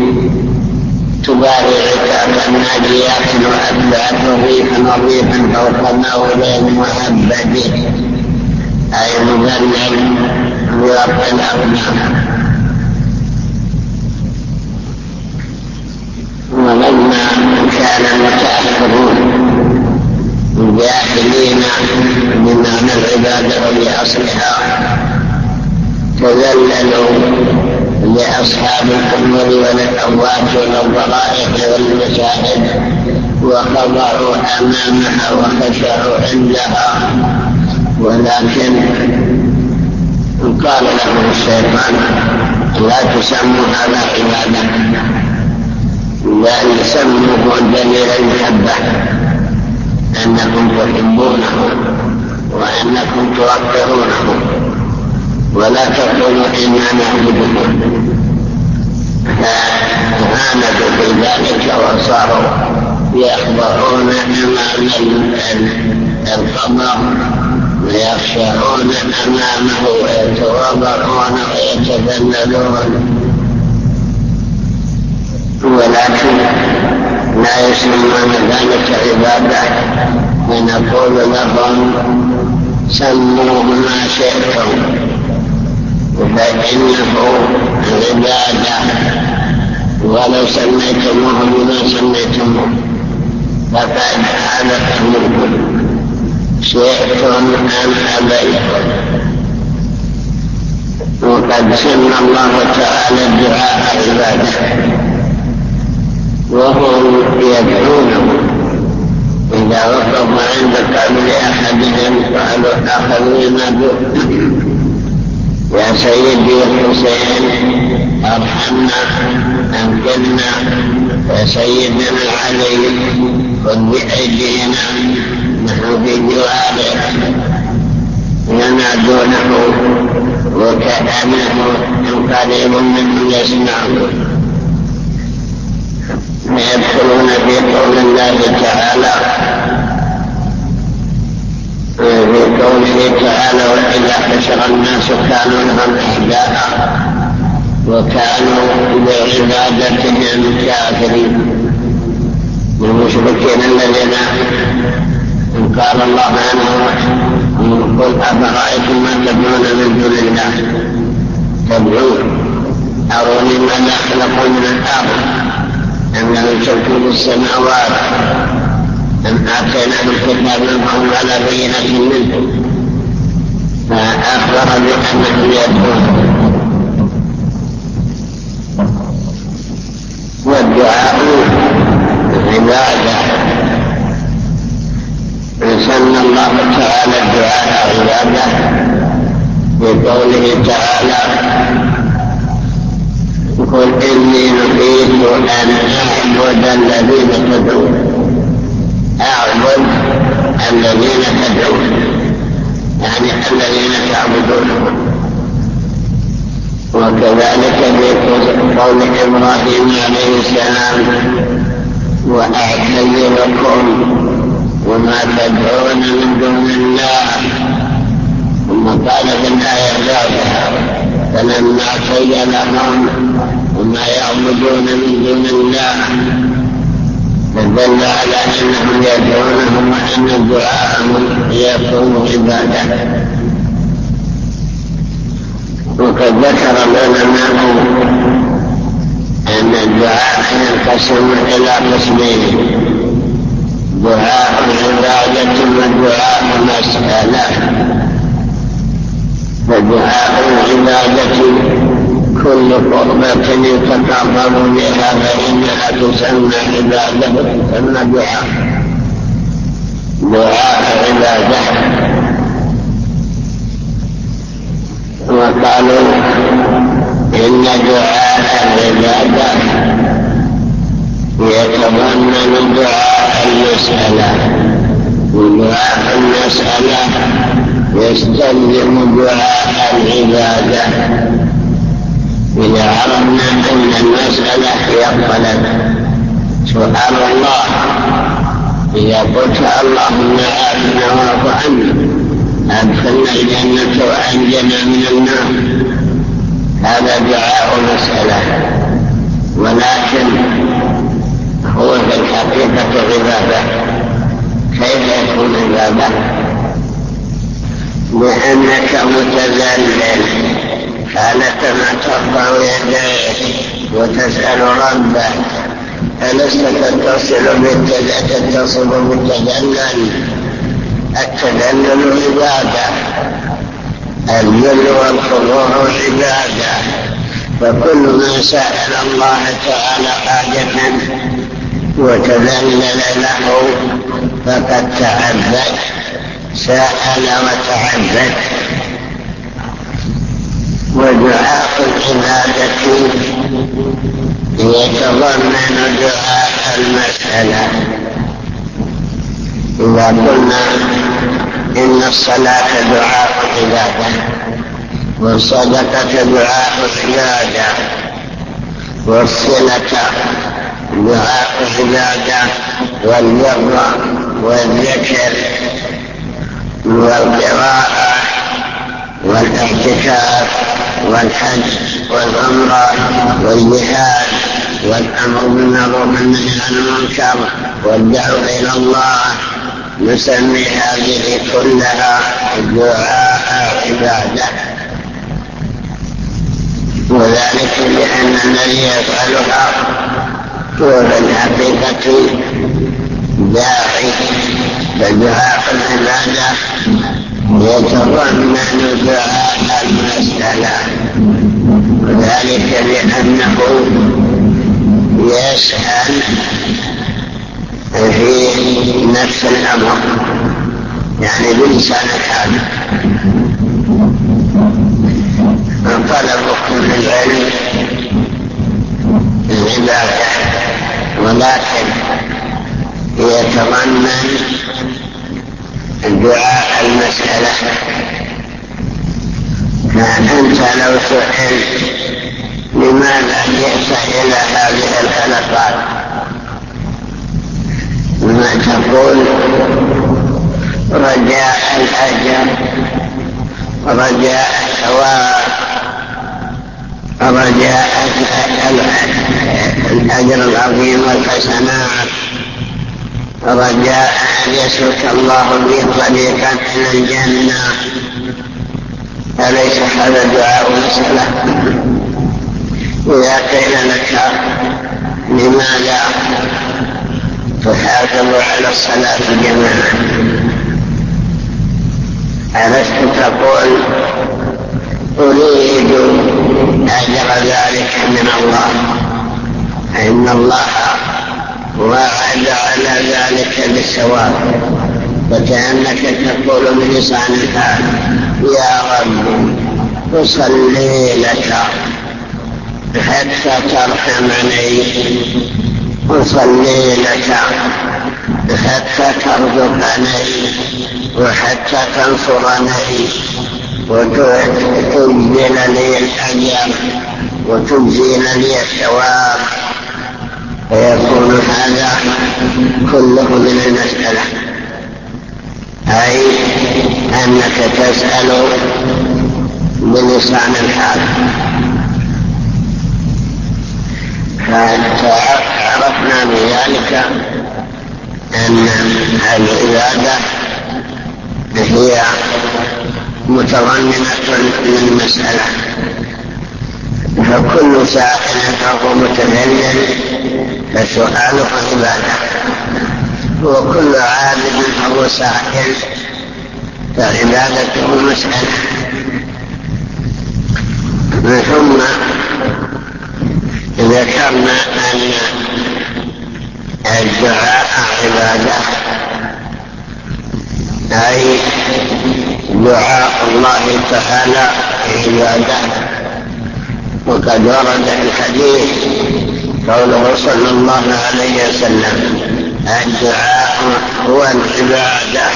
تبارعك كالناجيات وأتبعت ريحا نظيفا فوق نور مهبب أي مذلل برفع الأقدام. ولما كان المتأخرون جاهلين بمعنى العبادة لأصلها تذللوا لأصحاب الأمور والأموات والضرائح والمشاهد وخضعوا أمامها وخشعوا عندها. ولكن قال لهم الشيطان لا تسموا هذا عبادة بل سموه دليل المحبة أنكم تحبونه وأنكم توقرونه ولا تقولوا إنا نعبده. فعاندوا في ذلك وصاروا يخضعون أمام القمر ويخشعون أمامه ويتواضعون ويتذللون، ولكن لا يسمون ذلك عبادة. ونقول لهم سموه ما شئتم فإنه عبادة ولو سميتموه بما سميتموه فقد حدث منكم شئتم أم أبيتم. وقد سمى الله تعالى الدعاء عبادة وهم يدعونه إذا وقفوا عند قبر أحدهم قالوا أخذنا يا سيدي الحسين أرحمنا أنقذنا، يا سيدنا علي خذ بأيدينا نحن في جواره. ينادونه وكأنه قريب منهم يسمعون. يدخلون في قول الله تعالى في قوله تعالى وإذا حشر الناس كانوا لهم أعداء وكانوا بعبادتهم كافرين. المشركين الذين قال الله عنهم قل أفرأيتم ما تدعون من دون الله تدعون أروني ماذا خلقوا من الأرض أم لهم شرك في السماوات أم آتيناهم الكتاب فهم على بينة منه. فأخبر بأنهم يدعون. والدعاء عبادة. سمى الله تعالى الدعاء عبادة بقوله تعالى قل إني نهيت أن أعبد الذين تدعون. أعبد الذين تدعون يعني الذين تعبدونهم. وكذلك بقول إبراهيم عليه السلام وأعتذركم وما تدعون من دون الله. ثم قال في الآية بعدها فلما بين لهم وما يعبدون من دون الله فدل على أنهم يدعونهم وأن الدعاء يكون عبادة. وقد ذكر العلماء أن الدعاء ينقسم إلى قسمين: دعاء عبادة ودعاء مسألة. فدعاء العبادة كل قربة يتقرب بها فإنها تسمى عبادة تسمى دعاء عبادة. وقالوا إن دعاء العبادة يتضمن دعاء المسألة، ودعاء المسألة يستلزم دعاء العبادة. إذا عرفنا أن المسألة هي الطلب سؤال الله، إذا قلت اللهم آمنا واعف عنا أدخلنا الجنة وأنجنا من النار، هذا دعاء مسألة، ولكن هو في الحقيقة عبادة. كيف يكون عبادة؟ لأنك متذلل حالة ما ترفع يديك وتسأل ربك. ألست تتصل بالتذلل؟ التذلل عبادة، الذل والخضوع عبادة، فكل من سأل الله تعالى حاجة وتذلل له فقد تعبد، سأل وتعبد. ودعاء العبادة يتضمن دعاء المسألة. إذا قلنا إن الصلاة دعاء عبادة، والصدقة دعاء عبادة، والصلة دعاء عبادة، والبر والذكر والقراءة والاعتكاف والحج والعمرة والجهاد والأمر بالمعروف والنهي عن المنكر والدعوة إلى الله، نسمي هذه كلها دعاء عبادة. وذلك لأن الذي يفعلها هو في الحقيقة داعي. فدعاء العبادة يتضمن دعاء المسألة، وذلك لأنه يسأل في نفس الأمر، يعني بلسان الحال. طلبكم العلم العبادة، ولكن يتضمن دعاء المسألة. فأنت لو سئلت لماذا جئت إلى هذه الحلقات، ما تقول؟ رجاء الأجر، رجاء الثواب، رجاء الأجر العظيم والحسنات، رجاء أن يسلك الله بي طريقا إلى الجنة. أليس هذا دعاء مسألة؟ إذا قيل لك لماذا تحافظ على الصلاة الجماعة، ألست تقول أريد أجر ذلك من الله؟ إن الله وعد على ذلك بالثواب، فكأنك تقول بلسان الحال يا رب أصلي لك حتى ترحمني، أصلي لك حتى ترزقني وحتى تنصرني وتجزل لي الأجر وتجزيل لي الثواب. فيكون هذا كله من المسألة، أي أنك تسأل بلسان الحال. فعرفنا بذلك أن العبادة هي متضمنة للمسألة، فكل سائل فهو متذلل فسؤاله عبادة، وكل عابد فهو سائل فعبادته مسألة. ثم ذكرنا أن الدعاء عبادة، أي دعاء الله تعالى عبادة. وقد ورد في الحديث قوله صلى الله عليه وسلم الدعاء هو العبادة.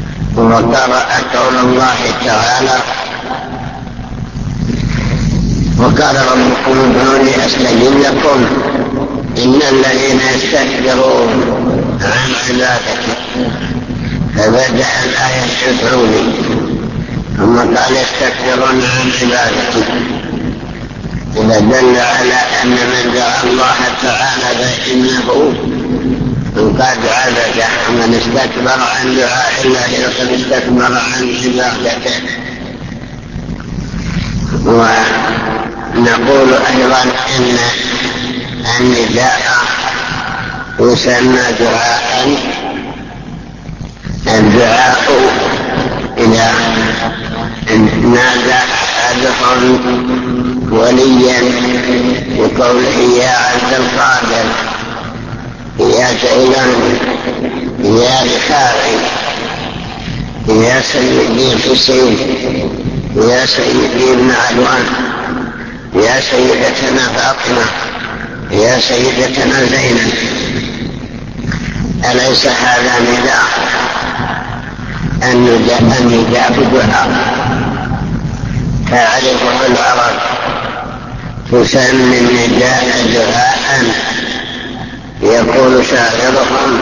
وقرأ قول الله تعالى وقال ربكم ادعوني أستجب لكم إن الذين يستكبرون عن عبادتي. فبدأ الآية ادعوني ثم قال يستكبرون عن عبادتي، إذا دل على أن من دعا الله تعالى فإنه قد عبده، ومن استكبر عن دعاء الله فقد استكبر عن عبادته. ونقول أيضا إن النداء يسمى دعاء. الدعاء إذا نادى أحدهم وليا بقوله يا عبد القادر، يا سيدان، يا رفاعي، يا سيدي الحسين، يا سيدي ابن علوان، يا سيدتنا فاطمة، يا سيدتنا زينب، أليس هذا نداء؟ النداء دعاء تعرفه العرب، تسمي النداء دعاء. يقول شاعرهم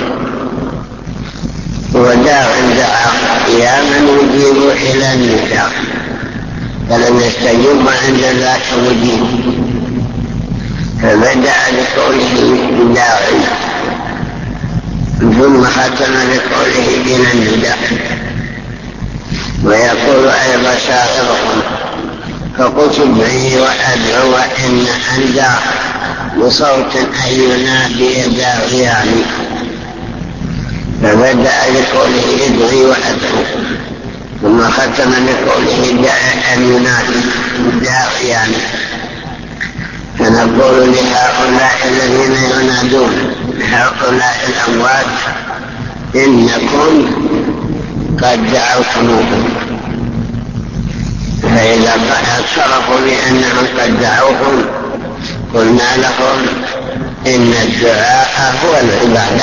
وداع دعا يا من يجيب إلى النداء، فلم يستجب عند ذاك مجيب. فبدأ بقوله داعي ثم ختم بقوله إلى النداء. ويقول أيضا شاعرهم فقلت ادعي وأدعو وإن أندى بصوت أن ينادي داعيان. فبدأ بقوله ادعي وأدعو ثم ختم بقوله أن ينادي داعيان. فنقول لهؤلاء الذين ينادون هؤلاء الأموات إنكم قد دعوتموهم. فإذا اعترفوا بأنهم قد دعوهم قلنا لهم إن الدعاء هو العبادة،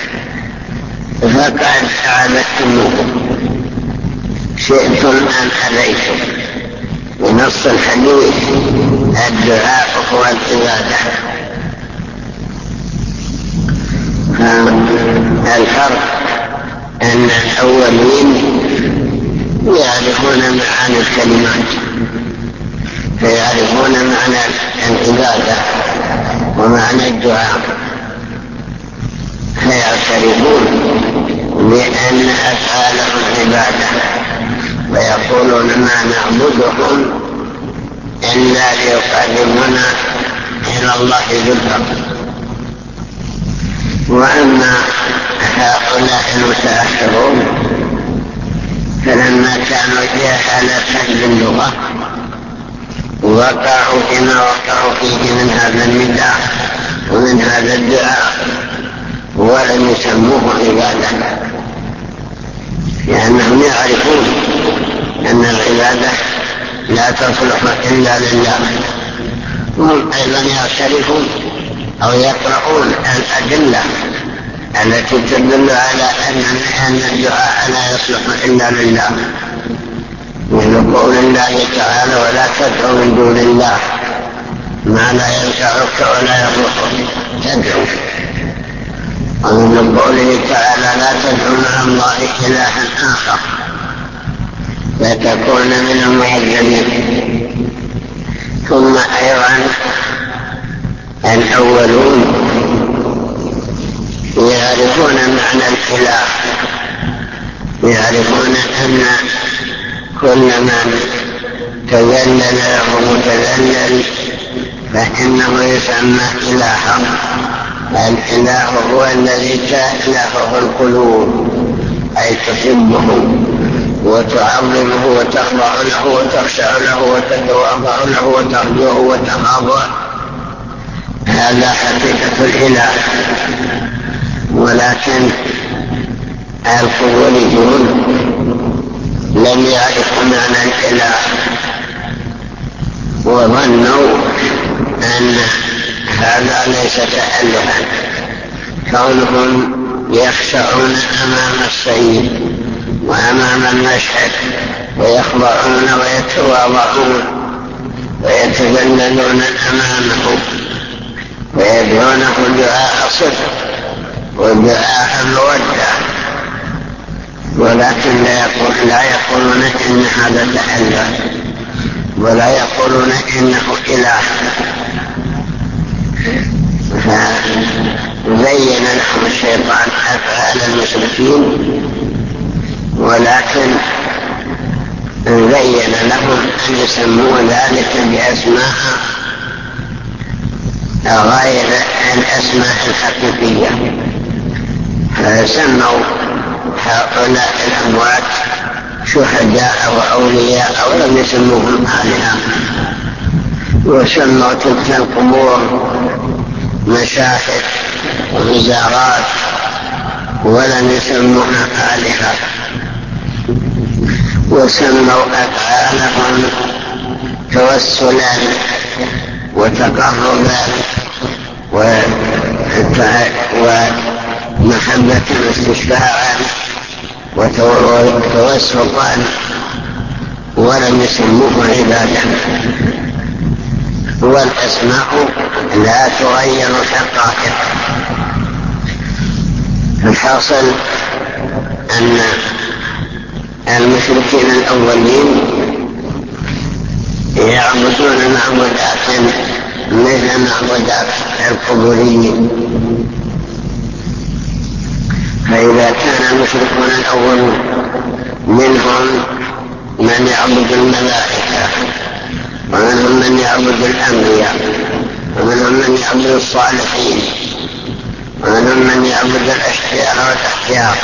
فقد عبدتموهم شئتم أم أبيتم. ونص الحديث الدعاء هو العبادة. الفرق أن الأولين يعرفون معاني الكلمات، فيعرفون معنى العبادة ومعنى الدعاء، فيعترفون بأن أفعالهم عبادة، ويقولون ما نعبدهم إلا ليقربونا إلى الله زلفى. وأما هؤلاء المتأخرون فلما كانوا جاهلة باللغة وقعوا فيما وقعوا فيه من هذا النداء ومن هذا الدعاء ولم يسموه عبادة، لأنهم يعرفون أن العبادة لا تصلح إلا لله. وهم أيضا يعترفون أو يقرؤون الأدلة التي تدل على أن الدعاء لا يصلح إلا لله، مثل قول الله تعالى ولا تدعو من دون الله ما لا ينفعك ولا يضرك تدعو. ومن قوله تعالى لا تدعو مع الله إلها آخر فتكون من المعذبين. ثم أيضا الأولون يعرفون معنى الإله، يعرفون أن كل من تذلل له متذلل فإنه يسمى إلها. الإله هو الذي تألهه القلوب، أي تحبه وتعظمه وتخضع له وتخشع له وتتواضع له وترجوه وتخاضع. هذا حقيقة الإله. ولكن القبوريون لم يعرفوا معنى الإله وظنوا أن هذا ليس تألها، كونهم يخشعون أمام السيد وأمام المشهد ويخضعون ويتواضعون، ويتذللون أمامه ويدعونه دعاء صدق ودعاء مودة، ولكن لا يقولون إن هذا تأله، ولا يقولون إنه إله. فزين لهم الشيطان أفعال المشركين، ولكن زين لهم أن يسموا ذلك بأسماء غير الأسماء الحقيقية، فسموا هؤلاء الأموات شهداء وأولياء ولم يسموهم آلهة، وسموا تلك القبور مشاهد ومزارات ولم يسموها آلهة، وسموا أفعالهم توسلا وتقربا ومحبة واستشفاعا وتوسطا، ولم يسموه عبادة. والأسماء لا تغير الحقائق. الحاصل أن المشركين الأولين يعبدون معبودات مثل معبودات القبوريين. فإذا كان المشركون الأولون منهم من يعبد الملائكة، ومنهم من يعبد الأنبياء، ومنهم من يعبد الصالحين، ومنهم من يعبد الأشجار والأحجار،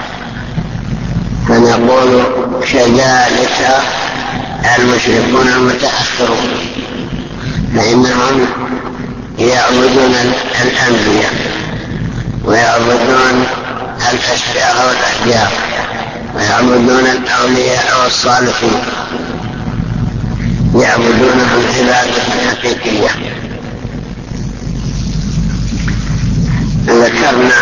فنقول كذلك المشركون المتأخرون، فإنهم يعبدون الأنبياء ويعبدون الأشجار والأحجار ويعبدون الأولياء والصالحين، يعبدونهم عبادة حقيقية. ذكرنا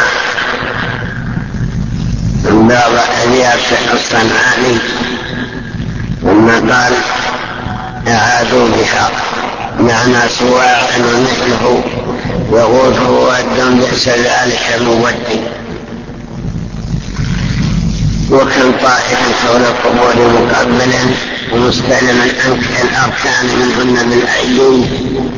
بعض أبيات الصنعاني لما قال أعادوا بها معنى سواع ومثله وغوثه ود بئس ذلك مودي. وكم طائف حول القبور مقبلا ومستلما الأركان منهن بالأيدي،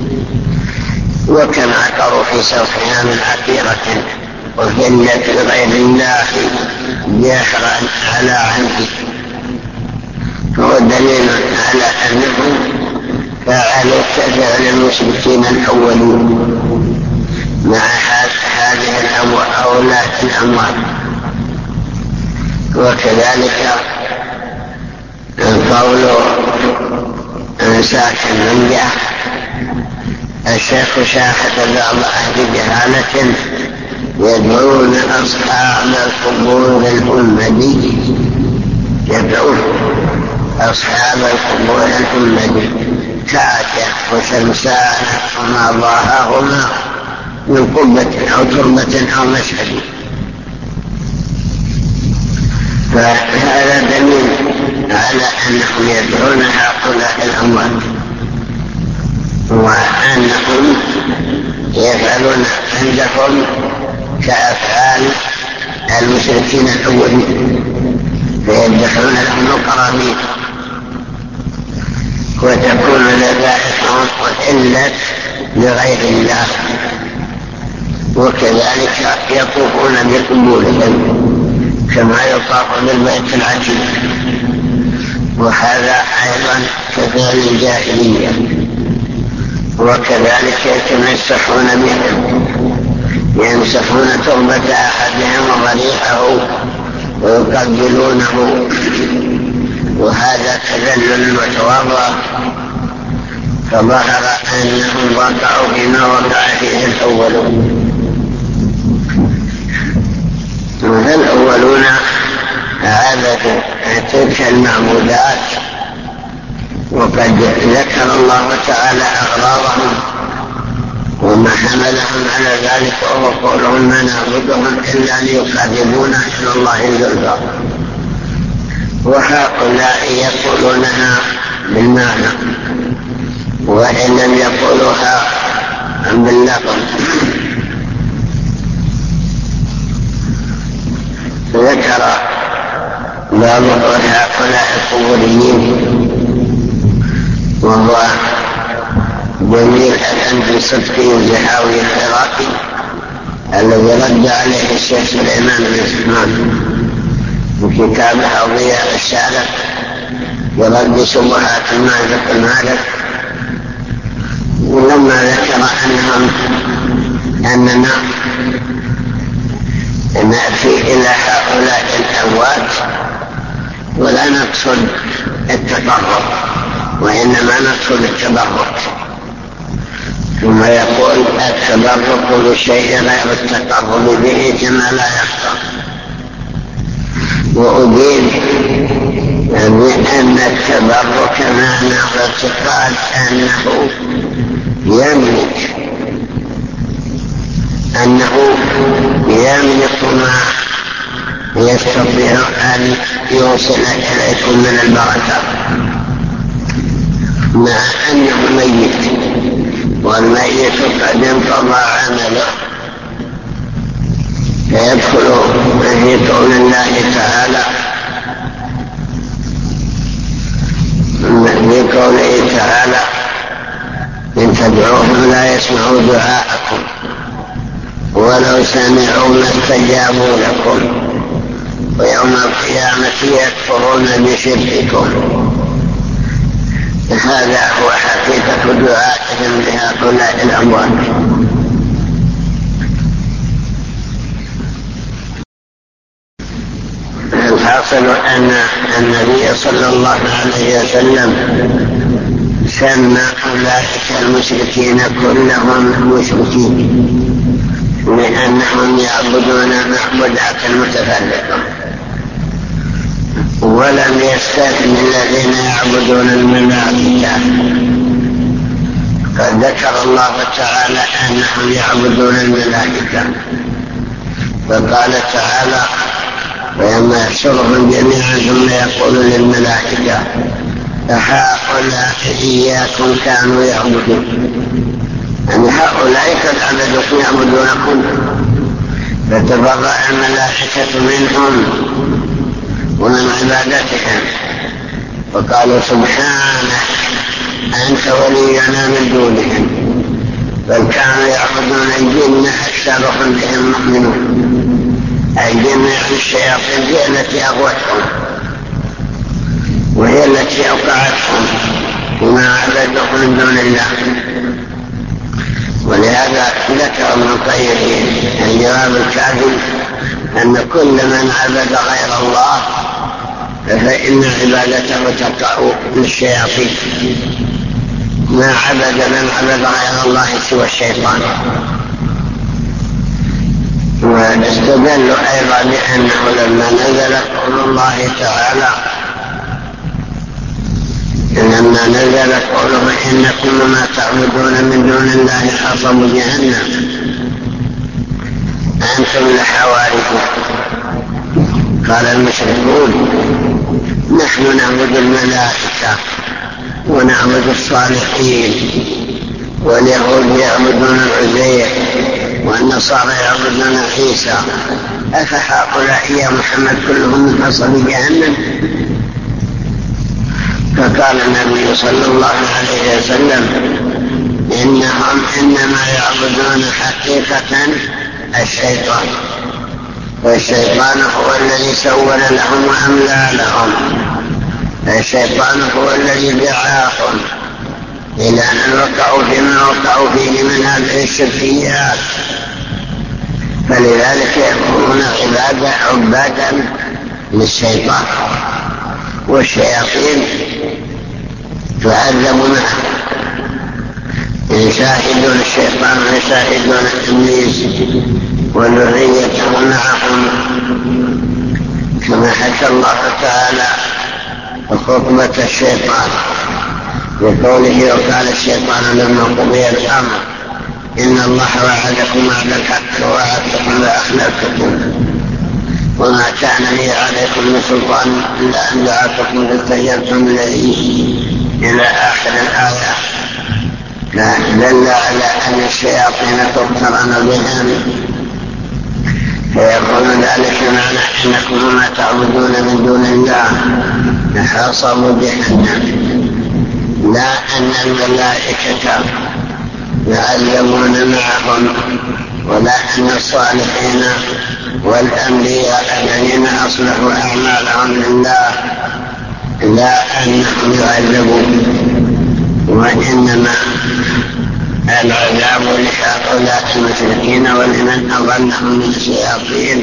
وكم عثروا في سوحها من عتيرة وذلت لغير الله جاهرا على عنه. فهو دليل على أنهم فعلوا كفعل المشركين الأولين مع هذه الأولاد الأموات. وكذلك قول ساكن من جهة الشيخ شاهد بعض أهل جهالة يدعون أصحاب القبور الأمدي، يدعون أصحاب القبور الأمدي كعكة وشمسان وما ضاهاهما من قبة أو تربة أو مشهد. فهذا دليل على أنهم يدعون هؤلاء الأموات، وأنهم يفعلون عندهم كأفعال المشركين الأولين، فيذبحون لهم القرابين وتكون ذبائحهم أحلت لغير الله. وكذلك يطوفون بقبورهم كما يطاف بالبيت العتيق، وهذا أيضا كفعل الجاهلية. وكذلك يتمسحون بهم، يمسحون تربة أحدهم وضريحه ويقبلونه، وهذا تذلل وتواضع. فظهر أنهم وقعوا فيما وقع فيه الأولون. فالأولون عبدوا تلك المعبودات، وقد ذكر الله تعالى أغراضهم وما حملهم على ذلك، وهو قولهم ما نعبدهم إلا ليقربونا إلى الله زلفى. وهؤلاء يقولونها بالمعنى، وإن لم يقولها باللفظ. ذكر بعض هؤلاء القبوريين وهو جميل الأنجل صدقي الزهاوي العراقي الذي رد عليه الشيخ سليمان بن سلمان في كتابه ضياء الشارع برد شبهات المالك. ولما ذكر أننا نأتي إلى هؤلاء الأموات ولا نقصد التقرب وإنما نقصد التبرك، ثم يقول التبرك بشيء غير التقرب به كما لا يخطر. وأجيب بأن التبرك معنى اعتقاد أنه يملك ما يستطيع أن يوصل إليكم من البركة، مع أنه ميت، والميت قد انقضى عمله. فيدخل في قول الله تعالى في قوله تعالى إن تدعوهم لا يسمعوا دعاءكم ولو سمعوا ما استجابوا لكم ويوم القيامة يكفرون بشرككم. هذا هو حقيقة دعائهم لهؤلاء الأموات. الحاصل أن النبي صلى الله عليه وسلم سمى أولئك المشركين كلهم مشركين لأنهم يعبدون معبودات متفرقة، ولم يستثن الذين يعبدون الملائكة. قد ذكر الله تعالى أنهم يعبدون الملائكة، فقال تعالى ويوم يحشرهم جميعا ثم يقول للملائكة أهؤلاء إياكم كانوا يعبدون، يعني هؤلاء قد عبدوكم يعبدونكم. فتبرأ الملائكة منهم ومن عبادتهم وقالوا سبحانك أنت ولينا من دونهم، بل كانوا يعبدون الجن أكثرهم بهم مؤمنون. الجن يعني الشياطين هي التي أغوتهم وهي التي أوقعتهم وما عبدوهم من دون الله. ولهذا ذكر ابن القيم الجواب الكافي أن كل من عبد غير الله فإن عبادته تقع للشياطين، ما عبد من عبد غير الله سوى الشيطان. واستدلوا أيضا بأنه لما نزل قول الله تعالى قوله إن كل ما تعبدون من دون الله حصب جهنم أنتم لحوارث. قال المشركون نحن نعبد الملائكة ونعبد الصالحين، واليهود يعبدون العزير والنصارى يعبدون عيسى، أفهؤلاء يا محمد كلهم من حصب جهنم؟ فقال النبي صلى الله عليه وسلم إنهم إنما يعبدون حقيقة الشيطان، والشيطان هو الذي سول لهم وأملى لهم. الشيطان هو الذي دعاهم إلى أن وقعوا فيما وقعوا فيه من هذه الشركيات، فلذلك يكونون عبادا للشيطان، والشياطين تعذب معه، يشاهدون الشيطان ويشاهدون الإبليس وذريته معهم، كما حكى الله تعالى خطبة الشيطان بقوله وقال الشيطان لما قضي الأمر إن الله وعدكم وعد الحق ووعدتكم فأخلفتكم وما كان لي عليكم من سلطان إلا أن دعوتكم فاستجبتم لي إلى آخر الآية. فدل على أن الشياطين تقترن بهم، فيكون ذلك معنى إنكم ما تعبدون من دون الله حصبوا جهنم. لا أن الملائكة يعلمون معهم، ولا أن الصالحين والأنبياء الذين أصلحوا أعمالهم لله لا أنهم يعذبون، وإنما العذاب لهؤلاء المشركين ولمن أضلهم من الشياطين.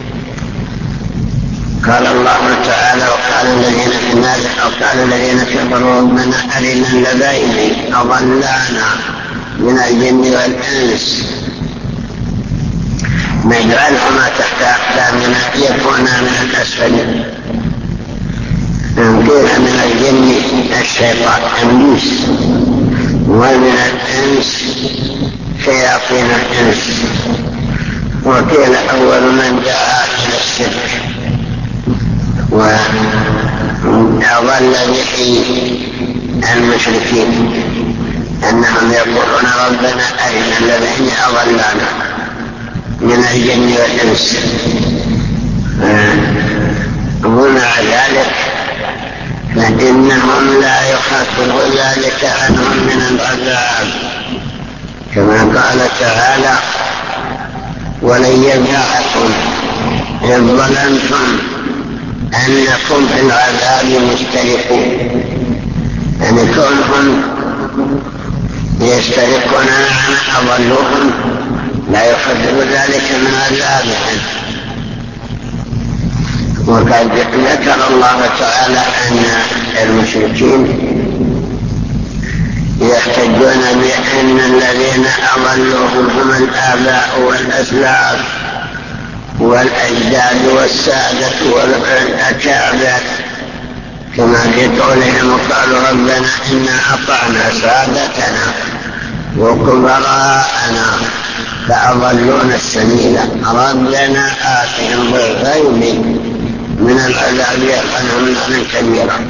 قال الله تعالى: وقال الذين في النار أو قال الذين كفروا ربنا أرنا اللذين أضلانا من الجن والإنس نجعلهما تحت أقدامنا يكونا من الأسفل. قيل من الجن الشيطان إبليس، ومن الإنس شياطين الإنس، وقيل أول من دعا إلى الشرك وأضل به المشركين أنهم يقولون ربنا أرنا الذين أضلانا من الجن والإنس. ومع ذلك فإنهم لا يخفف ذلك عنهم من العذاب، كما قال تعالى: ولن يمنعكم إذ ظلمتم أنكم في العذاب مشتركون. يعني كونهم يشتركون مع أضلوهم لا يخفف ذلك من عذابهم. وقد ذكر الله تعالى أن المشركين يحتجون بأن الذين أضلوهم هم الآباء والأسلاف والأجداد والسادة والأكابر، كما في قولهم: وقالوا ربنا إنا أطعنا سادتنا وكبراءنا فأضلونا السبيل ربنا آتهم ضعفين من العذاب يلعنهم لعنا كبيرا.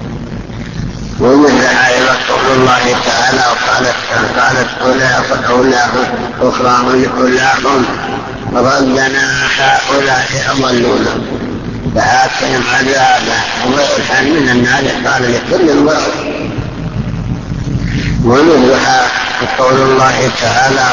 ومثل أيضا قول الله تعالى: قالت أولاهم ربنا هؤلاء أضلونا فآتهم عذابا ضعفا من النار قال لكل ضعف. ومثلها قول الله تعالى: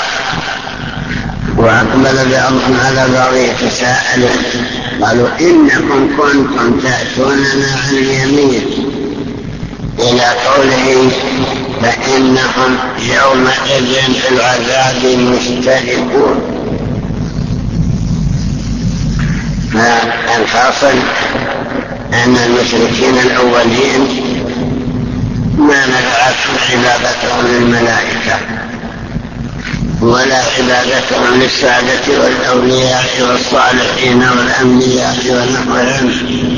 وأقبل بعضهم على بعض يتساءلون قالوا إنكم كنتم تأتوننا عن اليمين، إلى قوله: فإنهم يومئذ في العذاب مشتركون. فالحاصل أن المشركين الأولين ما نفعتهم عبادتهم للملائكة ولا عبادتهم للسادة والأولياء والصالحين والأنبياء ونحوهم،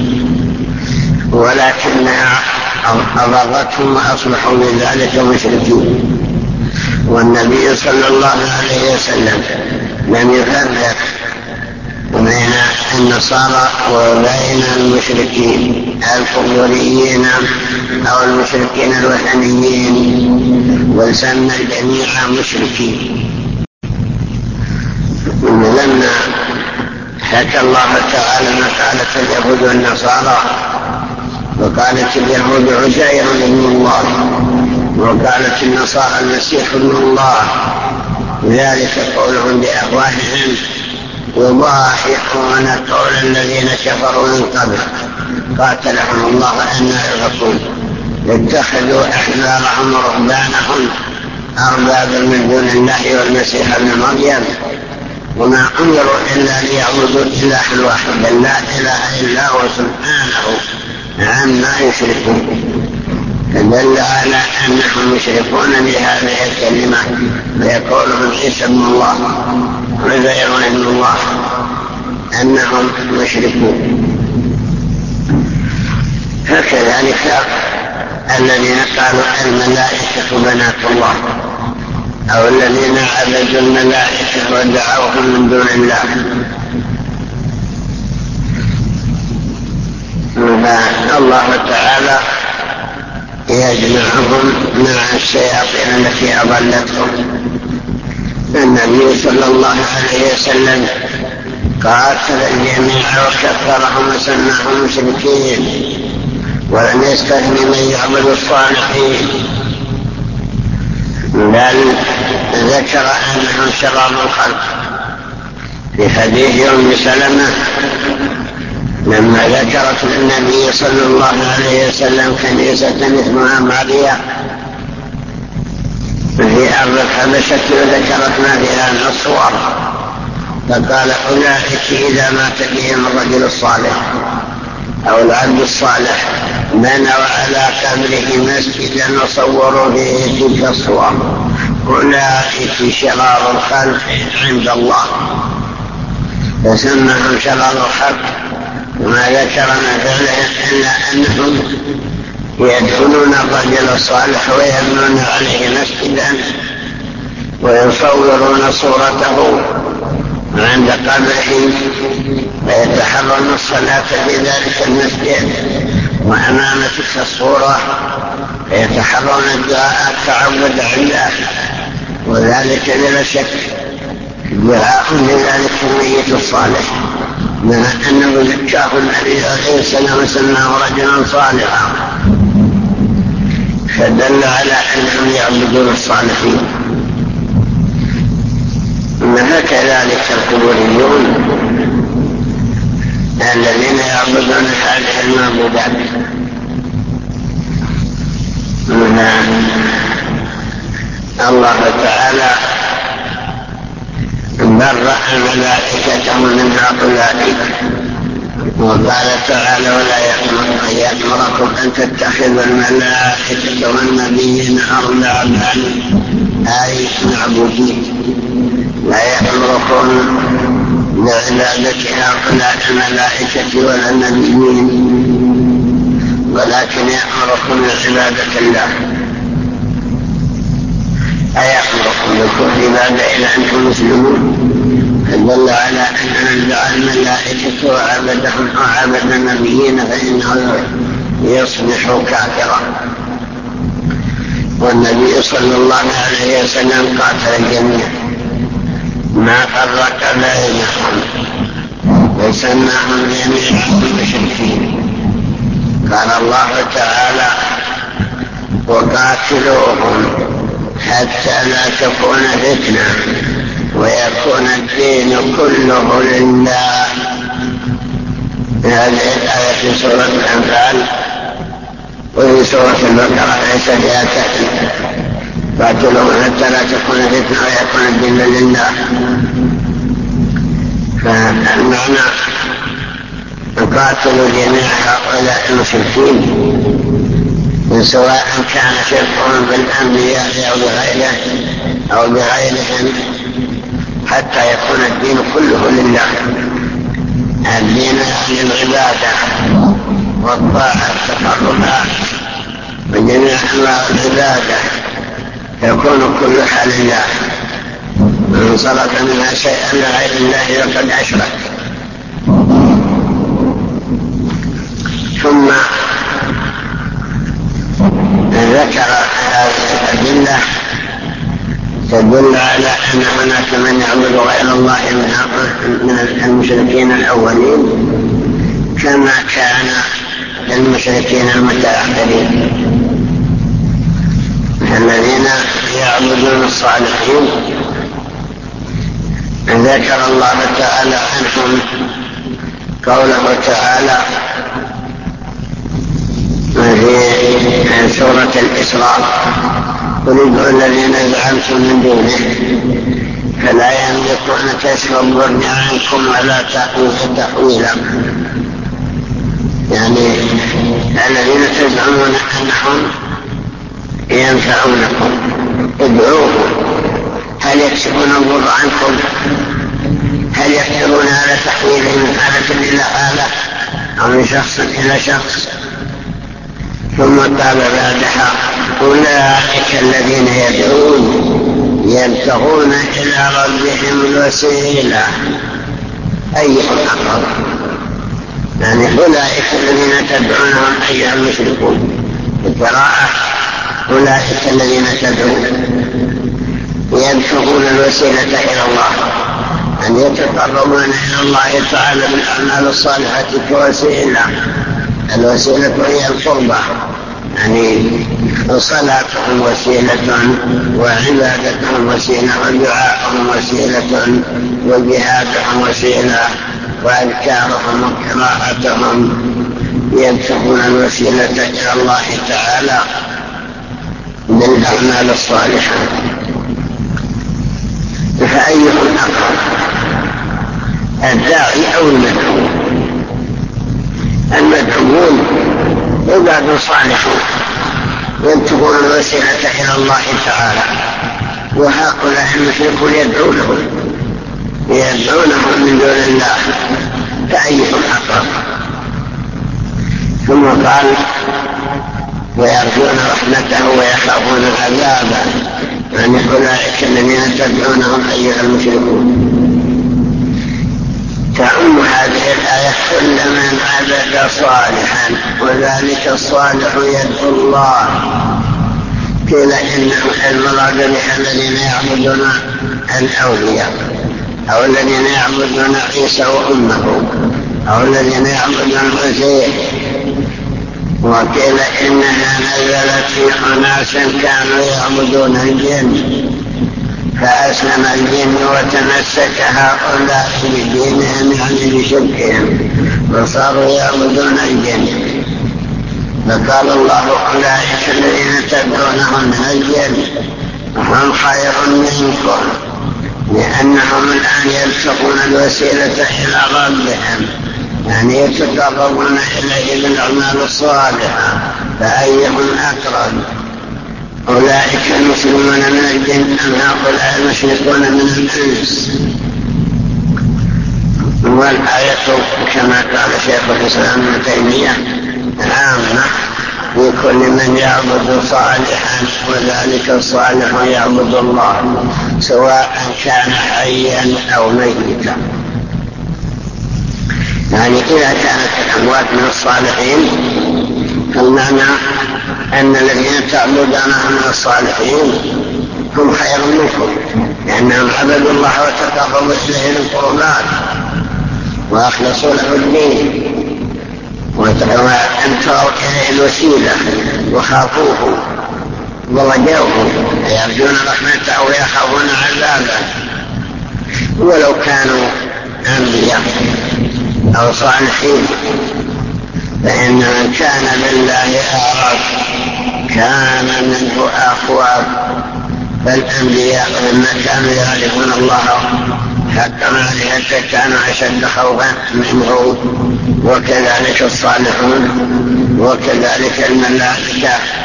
ولكنها أضرتهم وأصبحوا بذلك مشركين. والنبي صلى الله عليه وسلم لم يفرق بين النصارى وبين المشركين القبوريين أو المشركين الوثنيين، وسمى الجميع مشركين. لما حكى الله تعالى مقالة اليهود والنصارى، وقالت اليهود عزير ابن الله، وقالت النصارى المسيح ابن الله، ذلك قولهم بأفواههم يضاهئون قول الذين كفروا من قبل قاتلهم الله أنى يؤفكون. اتخذوا أحبارهم ورهبانهم أربابا من دون الله والمسيح ابن مريم، وما أمروا إلا ليعبدوا إلها واحدا لا إله إلا هو سبحانه عما يشركون. فدل على أنهم يشركون بهذه الكلمة، ويقولون عيسى ابن الله عزير ابن الله، أنهم مشركون. فكذلك الذين قالوا الملائكة بنات الله، أو الذين عبدوا الملائكة ودعوهم من دون الله. فالله تعالى يجمعهم مع الشياطين التي أضلتهم. النبي صلى الله عليه وسلم قاتل الجميع وكفرهم وسماهم مشركين، ولم يستثن من يعبد الصالحين، بل ذكر أنهم شرار الخلق في حديث أم سلمة لما ذكرت النبي صلى الله عليه وسلم كنيسة اسمها ماريا في أرض الحبشة وذكرت ما فيها من الصور، فقال أولئك إذا مات بهم الرجل الصالح أو العبد الصالح بنوا على قبره مسجدا وصوروا فيه تلك الصور، أولئك شرار الخلق عند الله، فسمهم شرار الخلق. وما ذكر من فعلهم إلا أنهم يدخلون الرجل الصالح ويبنون عليه مسجدا ويصورون صورته عند قبره ويتحرون الصلاة في ذلك المسجد وأمام تلك الصورة يتحرون الدعاء التعبد عنده، وذلك بلا شك دعاء لذلك الميت الصالح، مع أنه ذكاه النبي عليه السلام وسماه رجلا صالحا، فدل على أنهم يعبدون الصالحين. فكذلك القبوريون الذين يعبدون هذه المعبودات الله تعالى برأ الملائكة من هؤلاء، وقال تعالى ولا يأمركم أن تتخذوا الملائكة والنبيين أربابا أي معبودين، لا يأمركم بعبادة هؤلاء الملائكة ولا النبيين، ولكن يأمركم بعبادة الله، أيأمركم بكل عبادة إلى أنتم مسلمون، فدل على أن من دعا الملائكة وعبدهم وعبد النبيين فإنه يصبح كافرا. والنبي صلى الله عليه وسلم قاتل الجميع ما فرق بينهم وسماهم جميعا المشركين. قال الله تعالى وقاتلوهم حتى لا تكون فتنة ويكون الدين كله لله. هذه الآية في سورة الأنفال، وفي سورة البقرة ليس فيها تأكيد، قاتلوهم حتى لا تكون فتنة ويكون الدين لله. فالمعنى قاتلوا جميع هؤلاء المشركين سواء كان شركهم بالأنبياء أو بغيرهم حتى يكون الدين كله لله. الدين للعبادة والطاعة التقربات وجميع أنواع العبادة يكون كلها لله، من صرف منها شيئا لغير الله فقد أشرك. ثم ذكر هذه الأدلة تدل على أن هناك من يعبد غير الله من المشركين الأولين كما كان للمشركين المتأخرين الذين يعبدون الصالحين. ذكر الله تعالى عنهم قوله تعالى في سورة الإسراء قل ادعوا الذين زعمتم من دونه فلا يملكون كشف الضر عنكم ولا تحويلا. يعني الذين تزعمون أنهم ينفعونكم ادعوهم، هل يكشفون الضر عنكم؟ هل يقدرون على تحويله من حالة إلى حالة أو من شخص إلى شخص؟ ثم قال بعدها أولئك الذين يدعون يبتغون إلى ربهم الوسيلة أيهم أقرب. يعني أولئك الذين تدعونهم أيها المشركون، القراءة أولئك الذين تدعو يبتغون الوسيلة إلى الله، أن يتقربون إلى الله تعالى بالأعمال الصالحة كوسيلة. الوسيلة هي القربة، يعني صلاتهم وسيلة، وعبادتهم وسيلة، ودعاءهم وسيلة، وجهادهم وسيلة، وأذكارهم وقراءتهم يبتغون الوسيلة إلى الله تعالى بالأعمال الصالحة. فأيهم أقرب، الداعي أو المدعو؟ المدعوون عباد صالحون يبتغون الوسيلة إلى الله تعالى، وهؤلاء المشركون يدعونهم من دون الله، فأيهم أقرب؟ ثم قال ويرجون رحمته ويخافون عذابه، يعني أولئك الذين تدعونهم أيها المشركون. تعم هذه الآية كل من عبد صالحا، وذلك الصالح يدعو الله. قيل إن المراد بها الذين يعبدون الأولياء، أو الذين يعبدون عيسى وأمه، أو الذين يعبدون العزير. وقيل إنها نزلت في أناس كانوا يعبدون الجن، فأسلم الجن وتمسك هؤلاء بدينهم، يعني بشركهم، وصاروا يعبدون الجن. فقال الله أولئك الذين تدعونهم من الجن هم خير منكم، لأنهم الآن يبتغون الوسيلة إلى ربهم، يعني يتقربون إليه بالأعمال الصالحة. فأيهم أقرب، أولئك المسلمون من الجن أم هؤلاء المشركون من الإنس؟ والآية كما قال شيخ الإسلام ابن تيمية عامة في كل من يعبد صالحا، وذلك الصالح يعبد الله سواء كان حيا أو ميتا. يعني إذا كانت الأموات من الصالحين فالمعنى أن الذين تعبدونهم من الصالحين هم خير منكم، لأنهم عبدوا الله وتقربوا إليه بالقربات وأخلصوا له الدين وانتهوا إليه الوسيلة وخافوه ورجوه، يرجون رحمته ويخافون عذابه. ولو كانوا أنبياء أو صالحين فإن من كان بالله أعرف كان منه أخوف. فالأنبياء لما كانوا يعرفون الله حق معرفته كانوا أشد خوفا منه، وكذلك الصالحون، وكذلك الملائكة